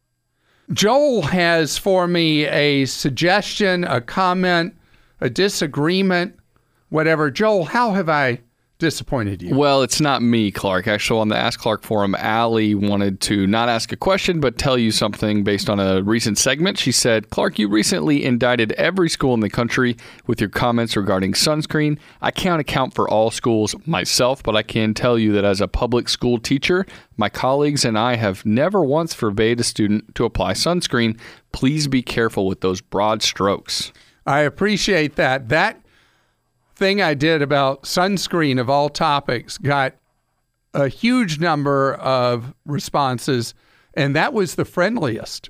Joel has for me a suggestion, a comment, a disagreement, whatever. Joel, how have I disappointed you? Well, it's not me, Clark. Actually, on the Ask Clark forum, Allie wanted to not ask a question, but tell you something based on a recent segment. She said, Clark, you recently indicted every school in the country with your comments regarding sunscreen. I can't account for all schools myself, but I can tell you that as a public school teacher, my colleagues and I have never once forbade a student to apply sunscreen. Please be careful with those broad strokes. I appreciate that. That thing I did about sunscreen of all topics got a huge number of responses, and that was the friendliest.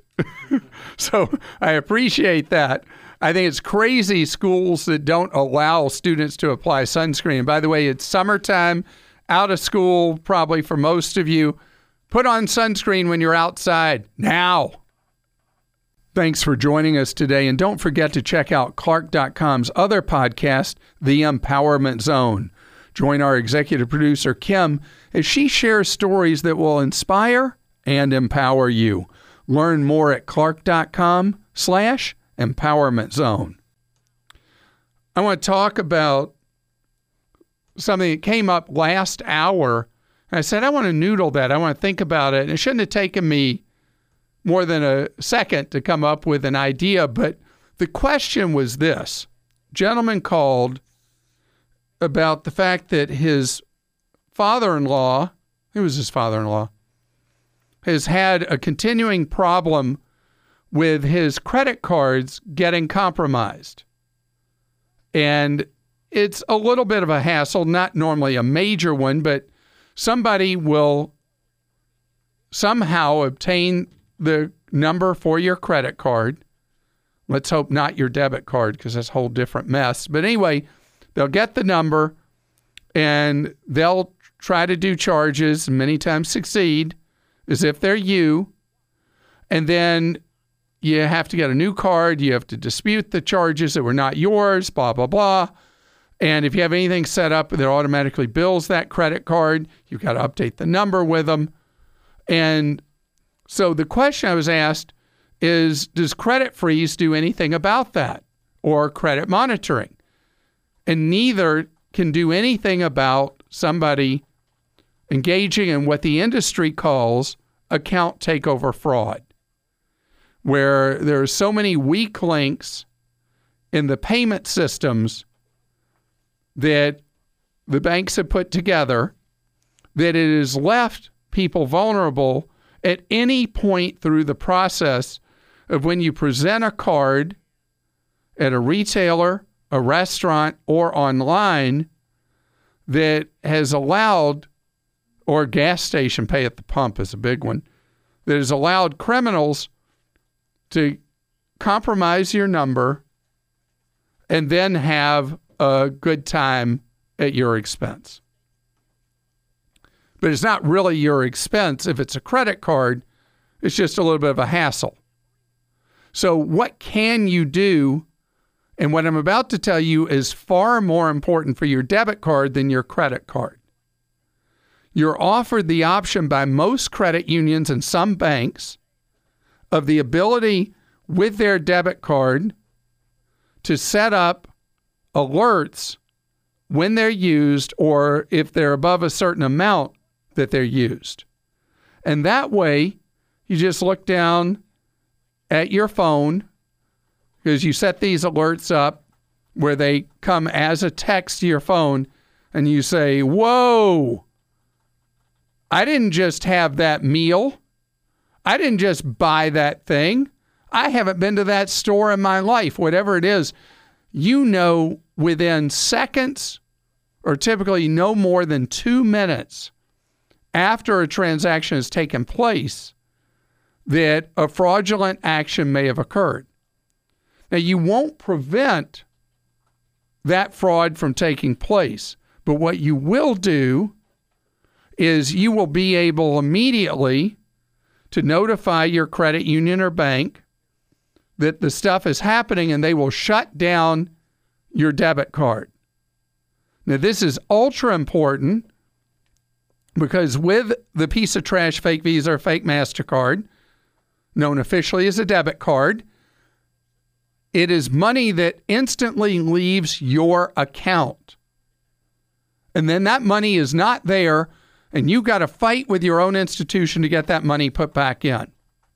So I appreciate that. I think it's crazy schools that don't allow students to apply sunscreen. And by the way, it's summertime, out of school probably for most of you. Put on sunscreen when you're outside now. Thanks for joining us today, and don't forget to check out clark dot com's other podcast, The Empowerment Zone. Join our executive producer, Kim, as she shares stories that will inspire and empower you. Learn more at clark dot com slash empowerment zone. I want to talk about something that came up last hour. And I said, I want to noodle that. I want to think about it. And it shouldn't have taken me more than a second to come up with an idea, but the question was this. Gentleman called about the fact that his father-in-law, it was his father-in-law, has had a continuing problem with his credit cards getting compromised. And it's a little bit of a hassle, not normally a major one, but somebody will somehow obtain the number for your credit card. Let's hope not your debit card, because that's a whole different mess. But anyway, they'll get the number and they'll try to do charges, and many times succeed, as if they're you. And then you have to get a new card. You have to dispute the charges that were not yours, blah, blah, blah. And if you have anything set up that automatically bills that credit card, you've got to update the number with them. And so the question I was asked is, does Credit Freeze do anything about that, or credit monitoring? And neither can do anything about somebody engaging in what the industry calls account takeover fraud, where there are so many weak links in the payment systems that the banks have put together that it has left people vulnerable at any point through the process of when you present a card at a retailer, a restaurant, or online that has allowed, or gas station pay at the pump is a big one, that has allowed criminals to compromise your number and then have a good time at your expense. But it's not really your expense if it's a credit card. It's just a little bit of a hassle. So what can you do? And what I'm about to tell you is far more important for your debit card than your credit card. You're offered the option by most credit unions and some banks of the ability with their debit card to set up alerts when they're used or if they're above a certain amount that they're used. And that way, you just look down at your phone because you set these alerts up where they come as a text to your phone and you say, whoa, I didn't just have that meal. I didn't just buy that thing. I haven't been to that store in my life, whatever it is. You know within seconds or typically no more than two minutes after a transaction has taken place that a fraudulent action may have occurred. Now, you won't prevent that fraud from taking place, but what you will do is you will be able immediately to notify your credit union or bank that the stuff is happening and they will shut down your debit card. Now, this is ultra important because with the piece of trash fake Visa or fake MasterCard, known officially as a debit card, it is money that instantly leaves your account. And then that money is not there, and you've got to fight with your own institution to get that money put back in.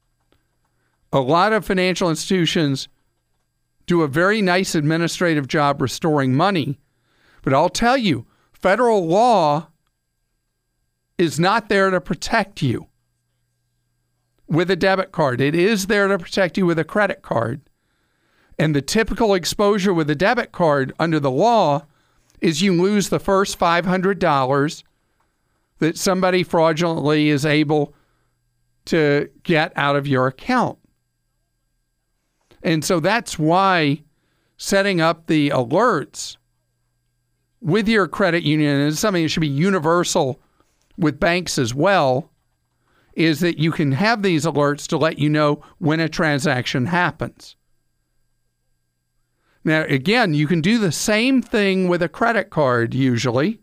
A lot of financial institutions do a very nice administrative job restoring money, but I'll tell you, federal law is not there to protect you with a debit card. It is there to protect you with a credit card. And the typical exposure with a debit card under the law is you lose the first five hundred dollars that somebody fraudulently is able to get out of your account. And so that's why setting up the alerts with your credit union is something that should be universal with banks as well, is that you can have these alerts to let you know when a transaction happens. Now, again, you can do the same thing with a credit card usually.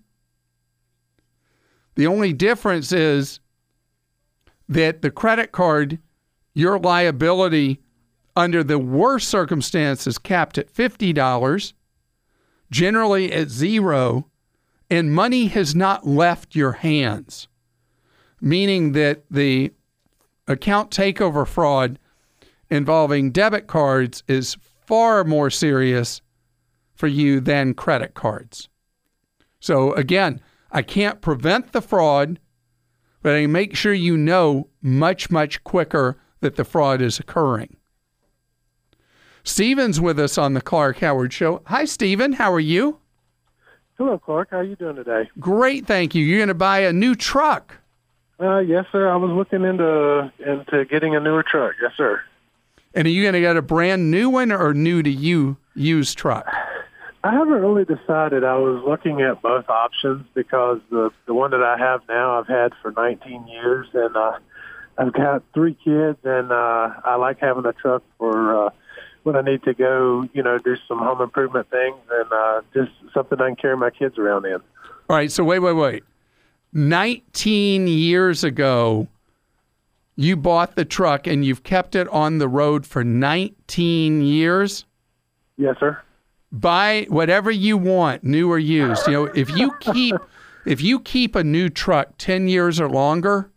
The only difference is that the credit card, your liability under the worst circumstances capped at fifty dollars, generally at zero, and money has not left your hands, meaning that the account takeover fraud involving debit cards is far more serious for you than credit cards. So again, I can't prevent the fraud, but I can make sure you know much, much quicker that the fraud is occurring. Stephen's with us on the Clark Howard Show. Hi, Stephen. How are you? Hello, Clark. How are you doing today? Great, thank you. You're going to buy a new truck. Uh, yes, sir. I was looking into into getting a newer truck. Yes, sir. And are you going to get a brand new one or new to you used truck? I haven't really decided. I was looking at both options because the the one that I have now I've had for nineteen years, and uh, I've got three kids, and uh, I like having a truck for uh, when I need to go, you know, do some home improvement things, and uh, just something I can carry my kids around in. All right. So wait, wait, wait. nineteen years ago, you bought the truck and you've kept it on the road for nineteen years? Yes, sir. Buy whatever you want, new or used. You know, if you keep if you keep a new truck ten years or longer,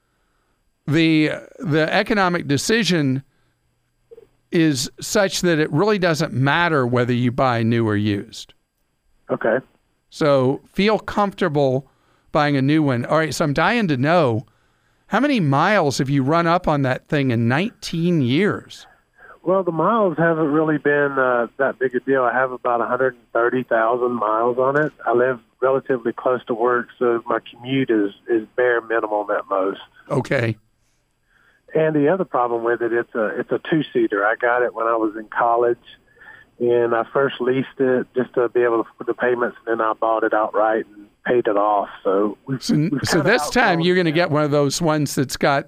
the the economic decision is such that it really doesn't matter whether you buy new or used. Okay. So feel comfortable buying a new one. All right, so I'm dying to know, how many miles have you run up on that thing in nineteen years? Well, the miles haven't really been uh, that big a deal. I have about one hundred thirty thousand miles on it. I live relatively close to work, so my commute is, is bare minimum at most. Okay. And the other problem with it, it's a it's a two-seater. I got it when I was in college, and I first leased it just to be able to put the payments, and then I bought it outright and paid it off. So, we've, so, we've so this time you're going to that. get one of those ones that's got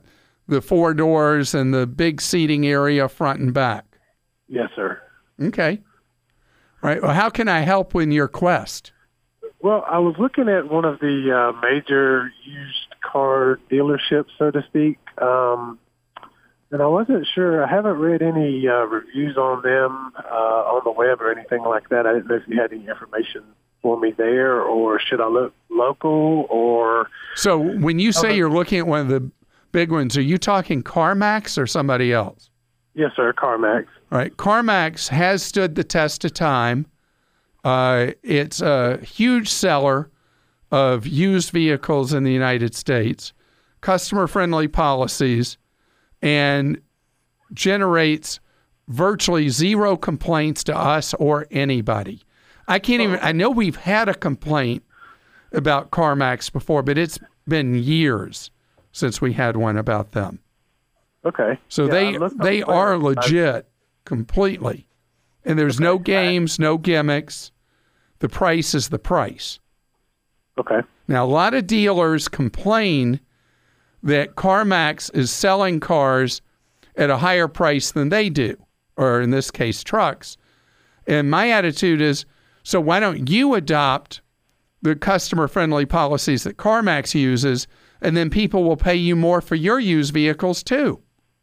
the four doors and the big seating area front and back. Yes, sir. Okay. All right. Well, how can I help in your quest? Well, I was looking at one of the uh, major used car dealerships, so to speak, um, and I wasn't sure. I haven't read any uh, reviews on them uh, on the web or anything like that. I didn't know if you had any information for me there, or should I look local? Or so when you say you're looking at one of the big ones, are you talking CarMax or somebody else? Yes, sir, CarMax. All right. CarMax has stood the test of time. Uh, it's a huge seller of used vehicles in the United States, customer-friendly policies, and generates virtually zero complaints to us or anybody. I can't even, I know we've had a complaint about CarMax before, but it's been years since we had one about them. Okay. So Yeah, they they are legit completely. And there's no games, no gimmicks. The price is the price. Okay. Now, a lot of dealers complain that CarMax is selling cars at a higher price than they do, or in this case, trucks. And my attitude is, so why don't you adopt the customer-friendly policies that CarMax uses, and then people will pay you more for your used vehicles too?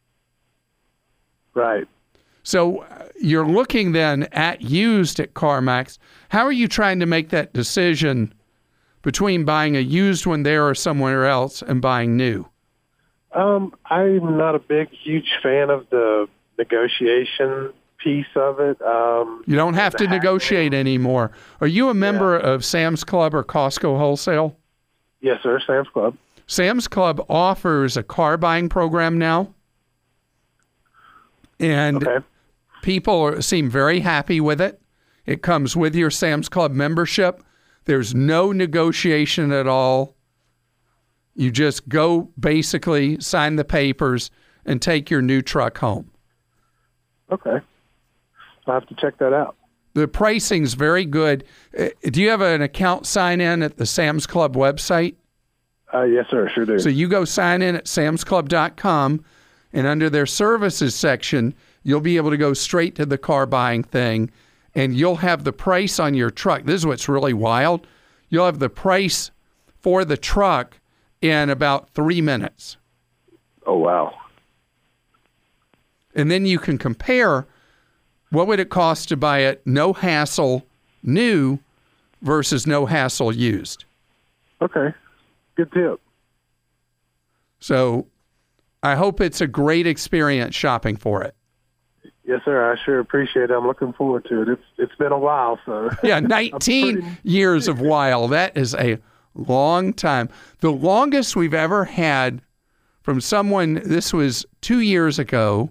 Right. So uh, you're looking then at used at CarMax. How are you trying to make that decision between buying a used one there or somewhere else and buying new? Um, I'm not a big, huge fan of the negotiation piece of it. Um, You don't have to negotiate anymore. Are you a member yeah. of Sam's Club or Costco Wholesale? Yes, sir, Sam's Club. Sam's Club offers a car buying program now. And okay. people are, seem very happy with it. It comes with your Sam's Club membership. There's no negotiation at all. You just go basically sign the papers and take your new truck home. Okay. I'll have to check that out. The pricing's very good. Uh, do you have an account sign in at the Sam's Club website? Uh, yes, sir. Sure do. So you go sign in at sams club dot com, and under their services section, you'll be able to go straight to the car buying thing, and you'll have the price on your truck. This is what's really wild. You'll have the price for the truck in about three minutes. Oh, wow. And then you can compare what would it cost to buy it no hassle new versus no hassle used. Okay. Good tip. So I hope it's a great experience shopping for it. Yes, sir. I sure appreciate it. I'm looking forward to it. It's It's been a while, so. Yeah, nineteen pretty... years of while. That is a long time. The longest we've ever had from someone, this was two years ago,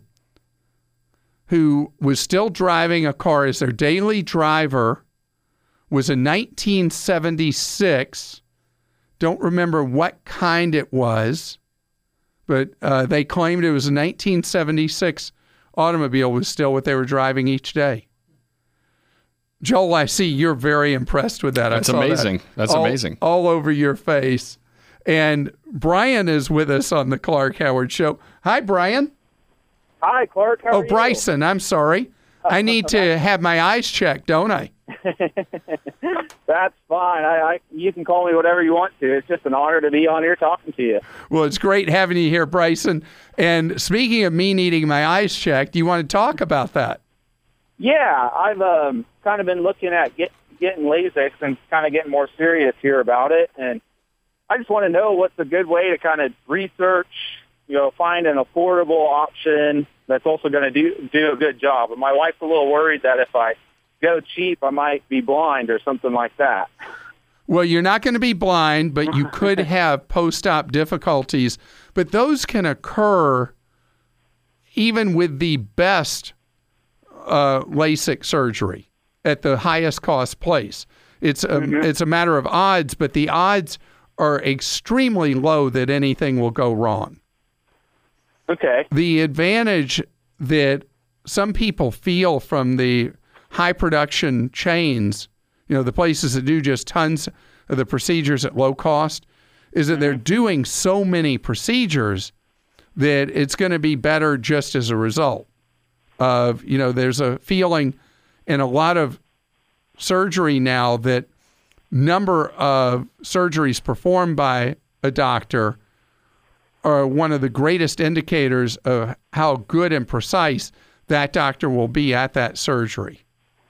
who was still driving a car as their daily driver, was a nineteen seventy-six. Don't remember what kind it was, but uh, they claimed it was a nineteen seventy-six automobile was still what they were driving each day. Joel, I see you're very impressed with that. That's I saw amazing. That That's all, amazing. All over your face. And Brian is with us on the Clark Howard Show. Hi, Brian. Hi, Clark. How oh, are you? Bryson, I'm sorry. I need to have my eyes checked, don't I? That's fine. I, I, you can call me whatever you want to. It's just an honor to be on here talking to you. Well, it's great having you here, Bryson. And speaking of me needing my eyes checked, do you want to talk about that? Yeah, I've um, kind of been looking at get, getting LASIK and kind of getting more serious here about it. And I just want to know what's a good way to kind of research, you know, find an affordable option that's also going to do do a good job. But my wife's a little worried that if I go cheap, I might be blind or something like that. Well, you're not going to be blind, but you could have post-op difficulties. But those can occur even with the best uh, LASIK surgery at the highest cost place. It's a, mm-hmm. it's a matter of odds, but the odds are extremely low that anything will go wrong. Okay. The advantage that some people feel from the high production chains, you know, the places that do just tons of the procedures at low cost, is that they're doing so many procedures that it's going to be better just as a result of, you know, there's a feeling in a lot of surgery now that number of surgeries performed by a doctor are one of the greatest indicators of how good and precise that doctor will be at that surgery.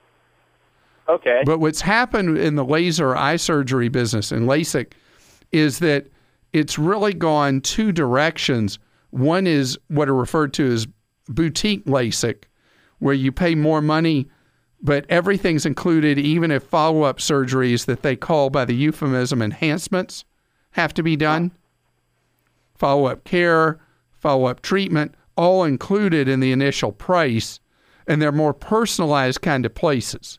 Okay. But what's happened in the laser eye surgery business in LASIK is that it's really gone two directions. One is what are referred to as boutique LASIK, where you pay more money, but everything's included, even if follow-up surgeries that they call by the euphemism enhancements have to be done. Follow-up care, follow-up treatment, all included in the initial price, and they're more personalized kind of places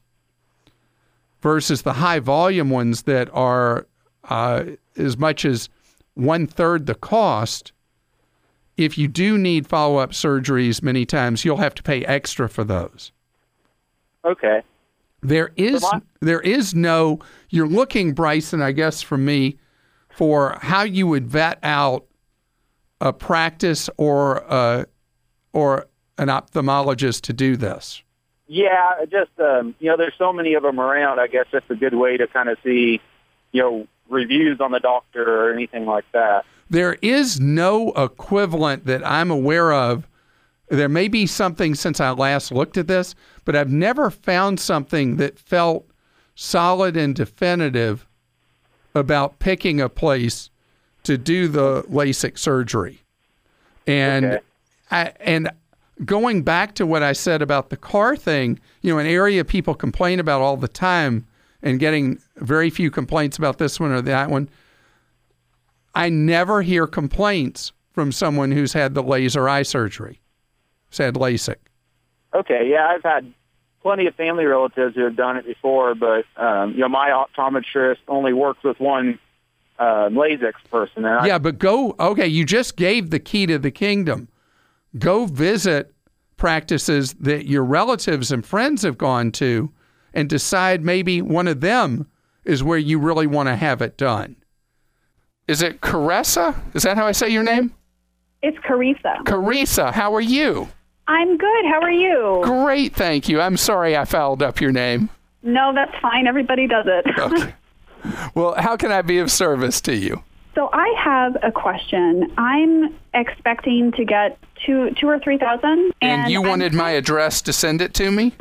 versus the high-volume ones that are uh, as much as one-third the cost. If you do need follow-up surgeries, many times you'll have to pay extra for those. Okay. There is So my- there is no, you're looking, Bryson, I guess from me, for how you would vet out a practice or a, or an ophthalmologist to do this. Yeah, just, um, you know, there's so many of them around. I guess that's a good way to kind of see, you know, reviews on the doctor or anything like that. There is no equivalent that I'm aware of. There may be something since I last looked at this, but I've never found something that felt solid and definitive about picking a place to do the LASIK surgery. And Okay. I, and going back to what I said about the car thing, you know, an area people complain about all the time and getting very few complaints about this one or that one. I never hear complaints from someone who's had the laser eye surgery, who's had LASIK. Okay, yeah, I've had plenty of family relatives who have done it before, but, um, you know, my optometrist only works with one uh, LASIK person. And I, Yeah, but go, okay, you just gave the key to the kingdom. Go visit practices that your relatives and friends have gone to and decide maybe one of them is where you really want to have it done. Is it Carissa? Is that how I say your name? It's Carissa. Carissa, how are you? I'm good. How are you? Great, thank you. I'm sorry I fouled up your name. No, that's fine. Everybody does it. Okay. Well, how can I be of service to you? So I have a question. I'm expecting to get two, two or three thousand, And, and you I'm- wanted my address to send it to me?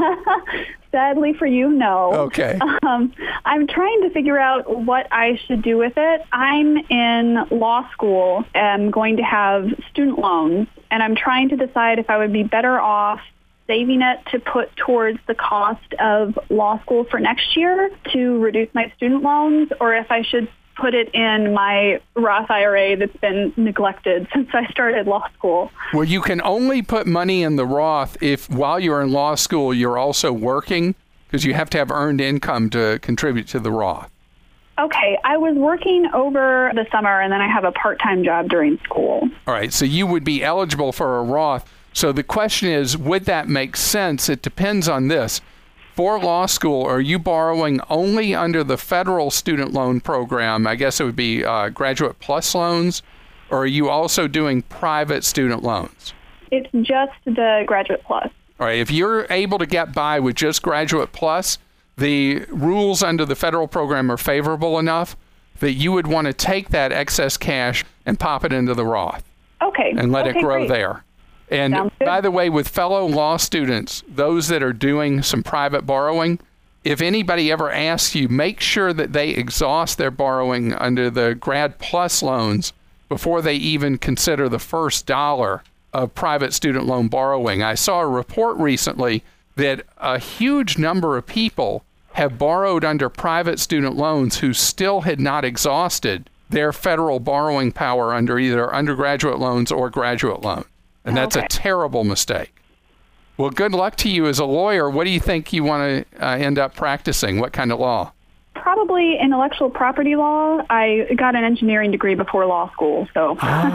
Sadly for you, no. Okay. Um, I'm trying to figure out what I should do with it. I'm in law school. I'm going to have student loans, and I'm trying to decide if I would be better off saving it to put towards the cost of law school for next year to reduce my student loans, or if I should put it in my Roth I R A that's been neglected since I started law school. Well, you can only put money in the Roth if while you're in law school, you're also working, because you have to have earned income to contribute to the Roth. Okay, I was working over the summer, and then I have a part-time job during school. All right, so you would be eligible for a Roth. So the question is, would that make sense? It depends on this. For law school, are you borrowing only under the federal student loan program? I guess it would be uh, Graduate Plus loans, or are you also doing private student loans? It's just the Graduate Plus. All right, if you're able to get by with just Graduate Plus, the rules under the federal program are favorable enough that you would want to take that excess cash and pop it into the Roth. Okay. And let okay, it grow great. there. And Sounds good. by the way, with fellow law students, those that are doing some private borrowing, if anybody ever asks you, make sure that they exhaust their borrowing under the Grad Plus loans before they even consider the first dollar of private student loan borrowing. I saw a report recently that a huge number of people have borrowed under private student loans who still had not exhausted their federal borrowing power under either undergraduate loans or graduate loans. And that's Okay. a terrible mistake. Well, good luck to you as a lawyer. What do you think you want to uh, end up practicing? What kind of law? Probably intellectual property law. I got an engineering degree before law school, so.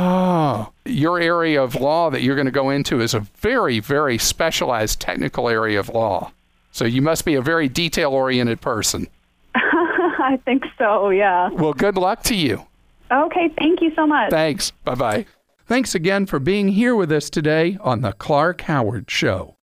Oh, your area of law that you're going to go into is a very, very specialized technical area of law. So you must be a very detail-oriented person. I think so, yeah. Well, good luck to you. Okay, thank you so much. Thanks. Bye-bye. Thanks again for being here with us today on The Clark Howard Show.